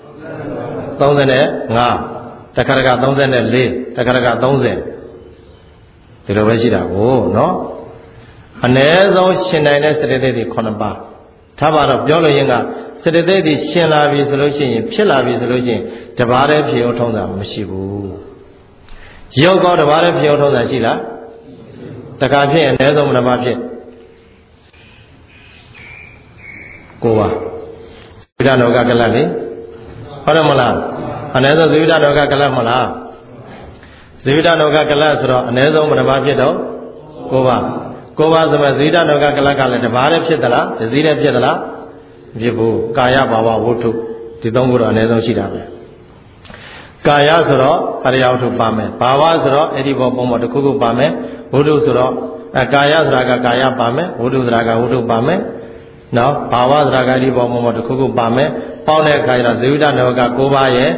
35တခါတခါ34တခါတခါ30ဒီလိုပဲရှိတာကိုနော်အ ਨੇ ဆုံးရှင်နိုင်တဲ့စေတသိက်တွေ9ပါးထားပါတော့ပြောလို့ရင်ကစေတသိက်တွေရှင်လာပြီဆိုလို့ရှိရင်ဖြစ်လာပြီဆိုလို့ရှိရင်တပါးတည်းဖြစ်အောင်ထုံးတာမရှိဘူးရုပ်ကောတပါးတည်းဖြစ်အောင်ထုံးတာရှိလားတခါဖြစ်ရင်အ ਨੇ ဆုံး9ပါးဖြစ်9ပါးဝိဒနောကကလတ်လေဟုတ်တယ်မလားအ ਨੇ ဆုံးဇိဝိဒနောကကလတ်မလားဇိဝိဒနောကကလတ်ဆိုတော့အ ਨੇ ဆုံး9ပါးဖြစ်တော့9ပါး9ပါးဆိုမှဇိဝိဒနောကကလတ်ကလည်းတပါးတည်းဖြစ်သလားတစ်စည်းတည်းဖြစ်သလားဖြစ်ဘူးကာယဘာဝဝတ္ထုဒီ3ခုတော့အ ਨੇ ဆုံးရှိတာပဲကာယဆိုတော့အရိယဝတ္ထုပါမယ်ဘာဝဆိုတော့အဲ့ဒီဘောပုံပေါ်တစ်ခုခုပါမယ်ဝတ္ထုဆိုတော့ကာယဆိုတာကကာယပါမယ်ဝတ္ထုဆိုတာကဝတ္ထုပါမယ်နော်ဘာဝဆိုတာကဒီဘောပုံပေါ်တစ်ခုခုပါမယ်ပေါင်းတဲ့အခါကျတော့ဇေဝိတနဝက9ပါးရဲ့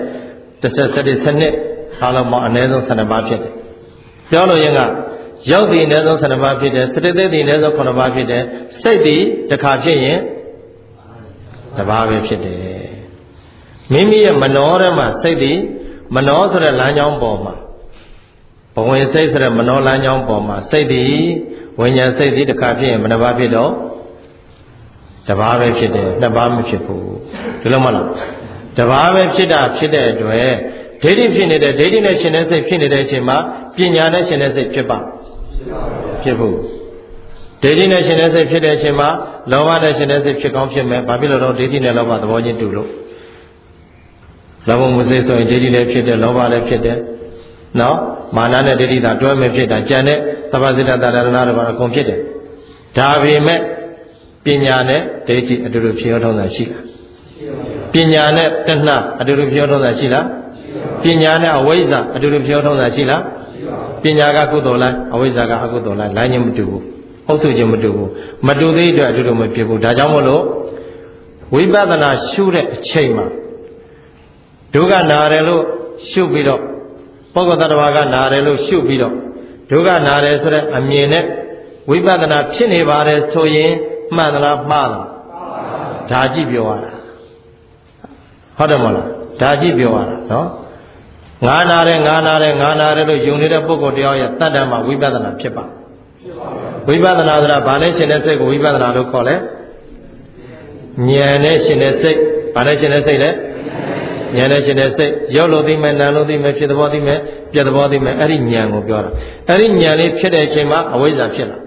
17စနစ်အားလုံးပေါင်းအနည်းဆုံး12ပါးဖြစ်တယ်ပြောလို့ရင်ကရုပ်ဒီအနည်းဆုံး12ပါးဖြစ်တယ်စတိသိဒီအနည်းဆုံး9ပါးဖြစ်တယ်စိတ်ဒီတစ်ခါဖြစ်ရင်တစ်ပါးပဲဖြစ်တယ်မိမိရဲ့မနောထဲမှာစိတ်ဒီမနောဆိုတဲ့လမ်းကြောင်းပေါ်မှာဘဝင်စိတ်ဆိုတဲ့မနောလမ်းကြောင်းပေါ်မှာစိတ်ဒီဝိညာဉ်စိတ်ဒီတစ်ခါဖြစ်ရင်ဘယ်နှပါးဖြစ်တော့တစ်ပါးပဲဖြစ်တယ်နှစ်ပါးမဖြစ်ဘူးဒီလိုမလားတစ်ပါးပဲဖြစ်တာဖြစ်တဲ့အတွက်ဒိဋ္ဌိဖြစ်နေတဲ့ဒိဋ္ဌိနဲ့ရှင်တဲ့စိတ်ဖြစ်နေတဲ့အချိန်မှာပညာနဲ့ရှင်တဲ့စိတ်ဖြစ်ပါဖြစ်ဘူးဒိဋ္ဌိနဲ့ရှင်တဲ့စိတ်ဖြစ်တဲ့အချိန်မှာလောဘနဲ့ရှင်တဲ့စိတ်ဖြစ်ကောင်းဖြစ်မယ်ဘာဖြစ်လို့တော့ဒိဋ္ဌိနဲ့လောဘသဘောချင်းတူလို့လောဘမှုစိတ်ဆိုရင်ဒိဋ္ဌိလည်းဖြစ်တယ်လောဘလည်းဖြစ်တယ်နော်မာနနဲ့ဒိဋ္ဌိသာတွဲမဲ့ဖြစ်တာကြံတဲ့သဗ္ဗစိတ္တတာရဏတွေဘာအကုန်ဖြစ်တယ်ဒါပေမဲ့ပညာနဲ့ဒိဋ္ဌိအတူတူဖြစ်ရောထုံးတာရှိလားပညာနဲ့တဏှာအတူတူဖြစ်ရောထုံးတာရှိလားပညာနဲ့အဝိဇ္ဇာအတူတူဖြစ်ရောထုံးတာရှိလားပညာကကုသိုလ်လိုက်အဝိဇ္ဇာကအကုသိုလ်လိုက်လိုင်းချင်းမတူဘူးအုပ်စုချင်းမတူဘူးမတူသေးတဲ့အတွက်အတူတူမဖြစ်ဘူးဒါကြောင့်မို့လို့ဝိပဿနာရှုတဲ့အချိန်မှာဒုက္ခနာတယ်လို့ရှုပြီးတော့ပုဂ္ဂိုလ်တ attva ကနာတယ်လို့ရှုပြီးတော့ဒုက္ခနာတယ်ဆိုတဲ့အမြင်နဲ့ဝိပဿနာဖြစ်နေပါတယ်ဆိုရင်မှန်သလားမှားလားဒါကြည့်ပြောရတာဟုတ်တယ်မလားဒါကြည့်ပြောရတာနော်ငါနာတယ်လို့ယုံနေတဲ့ပုဂ္ဂိုလ်တယောက်ရဲ့တတ္တမှာဝိပဿနာဖြစ်ပါဝိပဿနာဆိုတာဘာနဲ့ရှင်တဲ့စိတ်ကိုဝိပဿနာလို့ခေါ်လဲဉာဏ်နဲ့ရှင်တဲ့စိတ်ဘာနဲ့ရှင်တဲ့စိတ်လဲဉာဏ်နဲ့ရှင်တဲ့စိတ်ရုပ်လို့သိမယ်နာမ်လို့သိမယ်ဖြစ်သဘောသိမယ်ပြက်သဘောသိမယ်အဲ့ဒီဉာဏ်ကိုပြောတာအဲ့ဒီဉာဏ်လေးဖြစ်တဲ့အချိန်မှာအဝိဇ္ဇာဖြစ်လား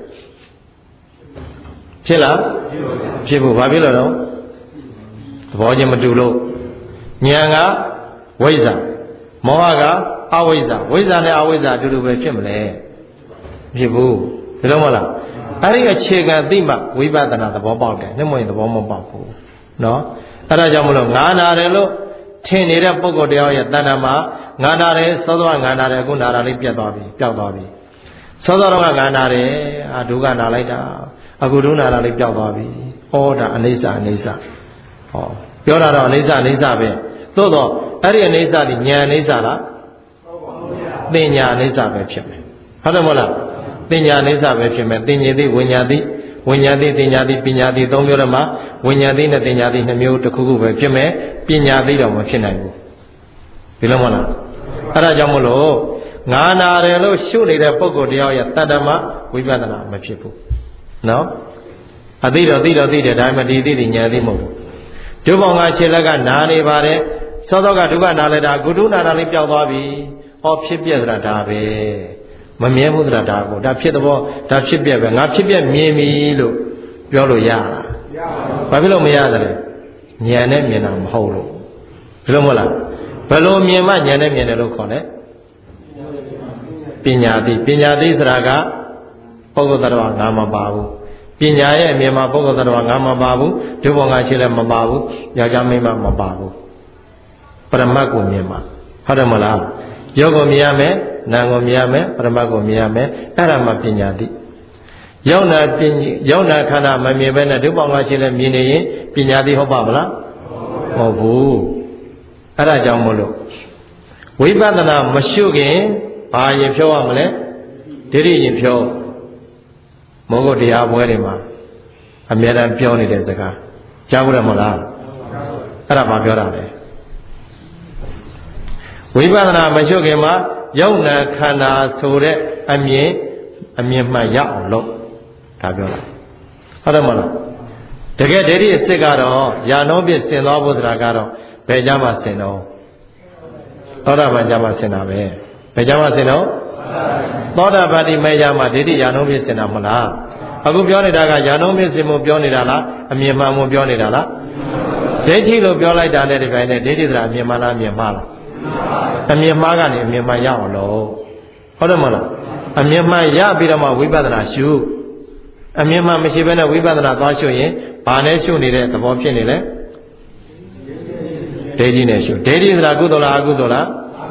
ဖြစ်ဖို့ဘာဖြစ်လို့တော့သဘောချင်းမတူလို့ဉာဏ်ကဝိဇ္ဇာမောဟကအဝိဇ္ဇာဝိဇ္ဇာနဲ့အဝိဇ္ဇာအတူတူပဲဖြစ်မလဲဖြစ်ဘူးဒါတော့မလားအဲ့ဒီအခြေခံသိမှဝိပဿနာသဘောပေါက်တယ်နှမွေသဘောမပေါက်ဘူးနော်အဲ့ဒါကြောင့်မလို့ငါနာတယ်လို့ထင်နေတဲ့ပုဂ္ဂိုလ်တယောက်ရဲ့တဏ္ဍာမှာငါနာတယ်စောစောကငါနာတယ်အခုနာတာလေးပြတ်သွားပြီပျောက်သွားပြီစောစောတော့ကငါနာတယ်ဒုက္ခနာလိုက်တာအခုဒုနာတာလေးပျောက်သွားပြီဟောဒါအနိစ္စဟောပြောတာတော့အနိစ္စပဲသို့တော့အဲ့ဒီအနိစ္စဒီဉာဏ်အနိစ္စလားပညာအနိစ္စပဲဖြစ်မယ်ဟုတ်တယ်မဟုတ်လားပညာအနိစ္စပဲဖြစ်မယ်သင်္ញေတိဝိညာတိပညာတိပညာတိ၃မျိုးတည်းမှာဝိညာတိနဲ့ပညာတိ2မျိုးတစ်ခုခုပဲဖြစ်မယ်ပညာတိတော့မဖြစ်နိုင်ဘူးဒီလိုမဟုတ်လားအဲ့ဒါကြောင့်မလို့ငါနာတယ်လို့ရှုနေတဲ့ပုဂ္ဂိုလ်တယောက်ရဲ့တတ္တမဝိပဿနာမဖြစ်ဘူးနော်အသိတော့သိတယ်ဒါပေမဲ့ဒီသိဉာဏ်သိမဟုတ်ဘူးဒုဘောင်ကခြေလက်ကနာနေပါတယ်စောစောကဒုက္ခနာလိုက်တာကုထုနာတာလေးပျောက်သွားပြီဟောဖြစ်ပြဆိုတာဒါပဲမမြဲဘူးဆိုတာဒါကိုဒါဖြစ်တဲ့ဘောဒါဖြစ်ပြပဲငါဖြစ်ပြမြင်ပြီလို့ပြောလို့ရလားဘာဖြစ်လို့မရသလဲဉာဏ်နဲ့မြင်တာမဟုတ်လို့ဒီလိုမဟုတ်လားဘယ်လိုမြင်မှဉာဏ်နဲ့မြင်တယ်လို့ခေါ်လဲပညာတိဆိုတာကပုဂ္ဂိုလ်တ attva ငါမပါဘူးပညာရဲ့အမြင်မှာပုဂ္ဂိုလ်တ attva ငါမပါဘူးဒုဘောင်ကခြေလည်းမပါဘူးယောက်ျားမိန်းမမပါဘူးပရမတ်ကိုမြင်မှာဟုတ်တယ်မလားယောကိုမြင်ရမယ်နာကိုမြင်ရမယ်ပရမတ်ကိုမြင်ရမယ်အဲ့ဒါမှပညာတိယောနာခန္ဓာမမြင်ဘဲနဲ့ဒုဘောင်ကရှိလဲမြင်နေရင်ပညာတိဟုတ်ပါမလားမဟုတ်ဘူးအဲ့ဒါကြောင့်မို့လို့ဝိပဿနာမရှုခင်ဘာရင်ဖြောရမလဲဒိဋ္ဌိရင်ဖြောမောဂုတ်တရားပွဲတွေမှာအများအားပြောနေတဲ့စကားကြားဘူးတယ်မဟုတ်လားအဲ့ဒါဘာပြောတာလဲဝိပဿနာမရှုခင်မှာယုံနာခန္ဓာဆိုတဲ့အမြင်မှန်ရအောင်လုပ်ဒါပြောတာဟုတ်တယ်မဟုတ်လားတကယ်ဒိဋ္ဌိအစစ်ကတော့ယာနောပြဆင်သွားဖို့ဆိုတာကတော့ဘယ်ကြမှာဆင်တော့သောတာပန်ကြမှာဆင်တာပဲဘယ်ကြမှာဆင်တော့သောတာပတ္တိမေကြမှာဒိဋ္ဌိယာနောပြဆင်တာမဟုတ်လားအခုပြောနေတာကယာနောပြဆင်မှုပြောနေတာလားအမြင်မှန်မှုပြောနေတာလားဒိဋ္ဌိလို့ပြောလိုက်တာနဲ့ဒီပိုင်းနဲ့ဒိဋ္ဌိဆိုတာအမြင်မှန်လားအမြင်မှားလားအမြင်မှားကနေအမြင်မှန်ရအောင်လို့ဟုတ်တယ်မဟုတ်လားအမြင်မှန်ရပြီးတော့မှဝိပဿနာရှုအမြင်မှန်မရှိဘဲနဲ့ဝိပဿနာသွားရှုရင်ဘာနဲ့ရှုနေတဲ့သဘောဖြစ်နေလဲဒိဋ္ဌိနဲ့ရှုဒိဋ္ဌိဆိုတာကုသိုလ်လားအကုသိုလ်လား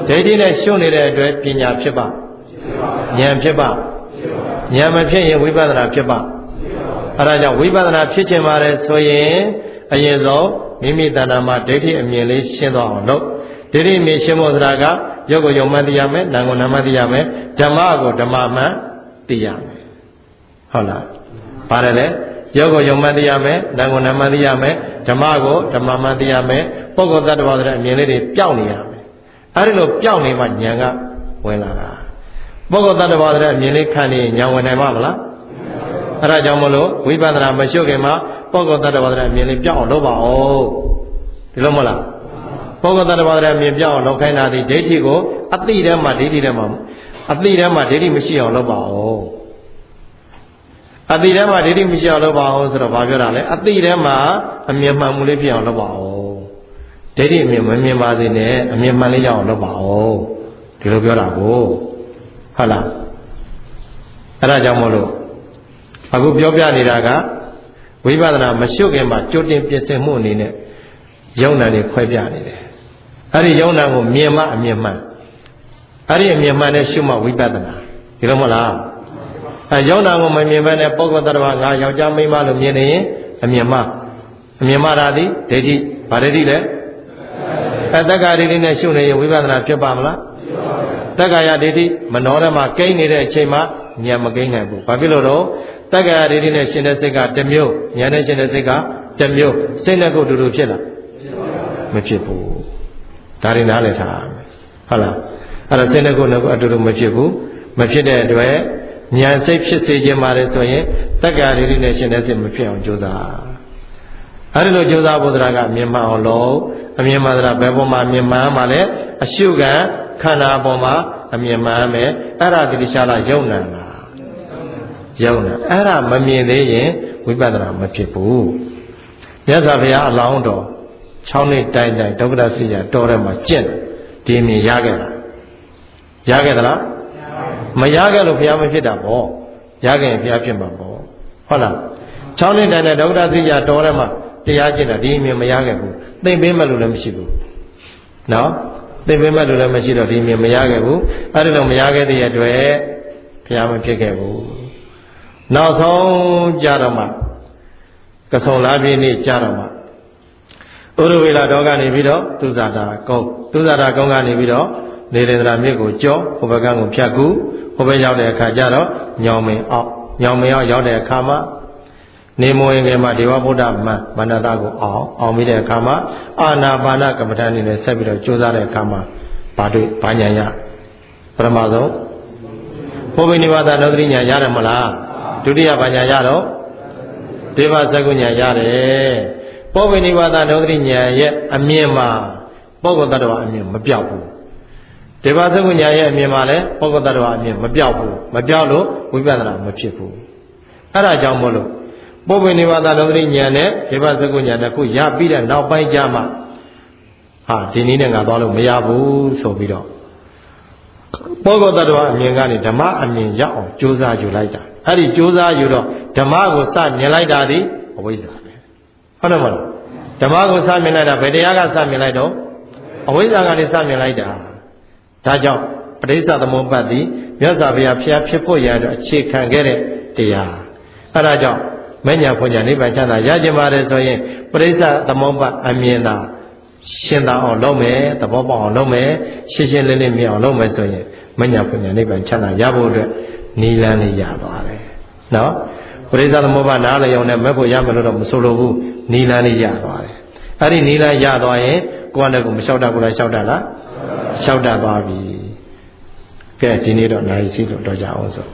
ဒိဋ္ဌိနဲ့ရှုနေတဲ့အတွက်ပညာဖြစ်ပါဉာဏ်ဖြစ်ပါဉာဏ်မဖြစ်ရင်ဝိပဿနာဖြစ်ပါအဲဒါကြောင့်ဝိပဿနာဖြစ်ခြင်းပါတယ်ဆိုရင်အရင်ဆုံးမိမိတဏ္ဍာမှာဒိဋ္ဌိအမြင်လေးရှင်းသွားအောင်လုပ်ဒိဋ္ဌိအမြင်ရှင်းဖို့ဆိုတာကရုပ်ကိုယုံမှန်သိရမယ်နာမ်ကိုနာမ်မှန်သိရမယ်ဓမ္မကိုဓမ္မမှန်သိရမယ်ဟုတ်လားပါတယ်လေရုပ်ကိုယုံမှန်သိရမယ်နာမ်ကိုနာမ်မှန်သိရမယ်ဓမ္မကိုဓမ္မမှန်သိရမယ်ပုဂ္ဂိုလ်တ attva ဆိုတဲ့အမြင်လေးတွေပျောက်နေရမယ်အဲဒီလိုပျောက်နေမှဉာဏ်ကဝင်လာတာပုဂ္ဂိုလ်တ attva ဆိုတဲ့အမြင်လေးခံနေဉာဏ်ဝင်နိုင်မှာမလားအဲဒါကြောင့်မလို့ဝိပဿနာမရှုခင်မှာပုဂ္ဂိုလ်တ attva ဆိုတဲ့အမြင်လေးပျောက်အောင်လုပ်ပါဦးဒီလိုမဟုတ်လားပုဂ္ဂိုလ်တ attva ဆိုတဲ့အမြင်ပျောက်အောင်လုပ်ခိုင်းတာဒီဒိဋ္ဌိကိုအတိထဲမှာဒိဋ္ဌိထဲမှာအတိထဲမှာဒိဋ္ဌိမရှိအောင်လုပ်ပါဦးအတိထဲမှာဒိဋ္ဌိမရှိအောင်လုပ်ပါဦးဆိုတော့ဘာပြောတာလဲအတိထဲမှာအမြင်မှန်မှုလေးဖြစ်အောင်လုပ်ပါဦးဒိဋ္ဌိအမြင်မမြင်ပါစေနဲ့အမြင်မှန်လေးရအောင်လုပ်ပါဦးဒီလိုပြောတာကိုဟုတ်လားအဲဒါကြောင့်မို့လို့အခုပြောပြနေတာကဝိပဿနာမရှုခင်မှာကြိုတင်ပြင်ဆင်မှုအနေနဲ့ယုံနာတွေခွဲပြနေတယ်အဲ့ဒီယုံနာကိုမြင်မှအမြင်မှန်အဲ့ဒီအမြင်မှန်နဲ့ရှုမှဝိပဿနာဒီလိုမဟုတ်လားအဲယုံနာကိုမမြင်ဘဲနဲ့ပုဂ္ဂိုလ်တ attva ငါယောက်ျားမိန်းမလို့မြင်နေရင်အမြင်မှတာသည်ဒိဋ္ဌိဘာဒိဋ္ဌိလဲအတ္တကဒိဋ္ဌိနဲ့ရှုနေရင်ဝိပဿနာဖြစ်ပါမလားတက္ကရာဒိဋ္ဌိမနောထဲမှာကိန်းနေတဲ့အချိန်မှာဉာဏ်မကိန်းနိုင်ဘူးဘာဖြစ်လို့တော့တက္ကရာဒိဋ္ဌိနဲ့ရှင်တဲ့စိတ်ကတစ်မျိုးဉာဏ်နဲ့ရှင်တဲ့စိတ်ကတစ်မျိုးစိတ်နဲ့ကိုယ်တူတူဖြစ်လားမဖြစ်ဘူးဒါတွေနားလည်ထားဟုတ်လားအဲ့တော့စိတ်နဲ့ကိုယ်နဲ့ကိုယ်အတူတူမဖြစ်ဘူးမဖြစ်တဲ့အတွက်ဉာဏ်စိတ်ဖြစ်စေခြင်းပါတယ်ဆိုရင်တက္ကရာဒိဋ္ဌိနဲ့ရှင်တဲ့စိတ်မဖြစ်အောင်ကြိုးစားအဲ့ဒီလိုကြိုးစားဖို့ဆိုတာကအမြင်မှန်အောင်လို့အမြင်မှန်ဆိုတာဘယ်ပေါ်မှာအမြင်မှန်မှလဲအရှုခံခန္ဓာပေါ်မှာအမြင်မှန်မယ်အဲ့ဒါတိရှားလားယုံနာလားယုံနာအဲ့ဒါမမြင်သေးရင်ဝိပဿနာမဖြစ်ဘူးမြတ်စွာဘုရားအလောင်းတော်6နှစ်တိုင်တိုင်ဒုက္ခဒစိယတော်ထဲမှာကျင့်ဒီမြင်ရခဲ့လားရခဲ့သလားမရခဲ့လို့ဘုရားမဖြစ်တာပေါ့ရခဲ့ရင်ဘုရားဖြစ်မှာပေါ့ဟုတ်လား6နှစ်တိုင်တိုင်ဒုက္ခဒစိယတော်ထဲမှာတရားကျင့်တာဒီမြင်မရခဲ့ဘူးသိပေးမဲ့လို့လည်းမရှိဘူးနော်သိပေးမဲ့လို့လည်းမရှိတော့ဒီမြင်မရခဲ့ဘူးအဲ့ဒါတော့မရခဲ့တဲ့အတွက်ဘုရားမဖြစ်ခဲ့ဘူးနောက်ဆုံးကြတော့မှကဆုံလာပြည့်နေ့ကြတော့မှဥရဝေလာတော်ကနေပြီးတော့သူဇာတာကုန်းကနေပြီးတော့နေရန္ဒရာမြစ်ကိုကျော်ဟိုဘက်ကကိုဖြတ်ကူဟိုဘက်ရောက်တဲ့အခါကျတော့ညောင်မင်းအောင်ရောက်တဲ့အခါမှာနေမဝင်ခင်မှာဒေဝဗုဒ္ဓမန္တတာကိုအောင်ပြီးတဲ့အခါမှာအာနာပါနကမ္မဋ္ဌာန်းနေနဲ့ဆက်ပြီးတော့ကြိုးစားတဲ့အခါမှာဘာညာရပထမဆုံးပုဗ္ဗိနိဝါဒနောတိညာရတယ်မလားဒုတိယဘာညာရတော့ဒေဝသကုညာရတယ်ပုဗ္ဗိနိဝါဒနောတိညာရဲ့အမြင်မှာပုဂ္ဂိုလ်တ attva အမြင်မပြောက်ဘူးဒေဝသကုညာရဲ့အမြင်မှာလည်းပုဂ္ဂိုလ်တ attva အမြင်မပြောက်ဘူးမပြောက်လို့ဝိပဿနာမဖြစ်ဘူးအဲ့ဒါကြောင့်မို့လို့ပုဗ္ဗိနိဝါဒနောတိညာနဲ့ဒေဝသကုညာနဲ့ခုရပြီးတဲ့နောက်ပိုင်းကျမှဒီနည်းနဲ့ငါသွားလို့မရဘူးဆိုပြီးတော့ပုဂ္ဂိုလ်တ attva အမြင်ကနေဓမ္မအမြင်ရောက်အောင်ကြိုးစားယူလိုက်တာအဲ့ဒီကြိုးစားယူတော့ဓမ္မကိုစမြင်လိုက်တာဒီအဝိဇ္ဇာပဲဟုတ်တယ်မလားဓမ္မကိုစမြင်လိုက်တာဘယ်တရားကစမြင်လိုက်တော့အဝိဇ္ဇာကနေစမြင်လိုက်တာဒါကြောင့်ပဋိစ္စသမုပ္ပါဒ်ဒီမြတ်စွာဘုရားဖြစ်ဖို့ရတော့အခြေခံခဲ့တဲ့တရားအဲ့ဒါကြောင့်မဉ္ဇဏ်ဖွညာနိဗ္ဗာန်ချမ်းသာရကြပါတယ်ဆိုရင်ပဋိစ္စသမုပ္ပါဒ်အမြင်သာရှင်းသာအောင်လုပ်မယ်သဘောပေါက်အောင်လုပ်မယ်ရှင်းရှင်းလင်းလင်းမြင်အောင်လုပ်မယ်ဆိုရင်မဉ္ဇဏ်ဖွညာနိဗ္ဗာန်ချမ်းသာရဖို့အတွက်နိလန်းလေးရသွားတယ်နော်ပရိစ္ဆသမုပ္ပါဒ်နားလည်အောင်နဲ့မဲ့ဖို့ရမယ်လို့တော့မဆိုလိုဘူးနိလန်းလေးရသွားတယ်အဲ့ဒီနိလန်းရသွားရင်ကိုယ်နဲ့ကိုယ်မလျှောက်တတ်ဘူးလားလျှောက်တတ်လားလျှောက်တတ်သွားပြီကဲဒီနေ့တော့နိုင်စီလို့တော့ကြအောင်ဆို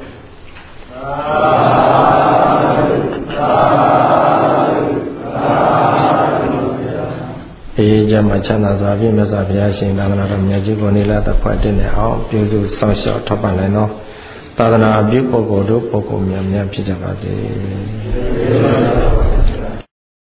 အေးကြမှာချမ်းသာစွာဖြင့်မြတ်စွာဘုရားရှင်သာသနာတော်မြတ်ကြီးကိုနေလာတဲ့ဖွဲ့တင်နေအောင်ပြုစုစောင့်ရှောက်ထောက်ပံ့နိုင်သောသာသနာပြုပုဂ္ဂိုလ်တို့ပုဂ္ဂိုလ်များများဖြစ်ကြပါစေ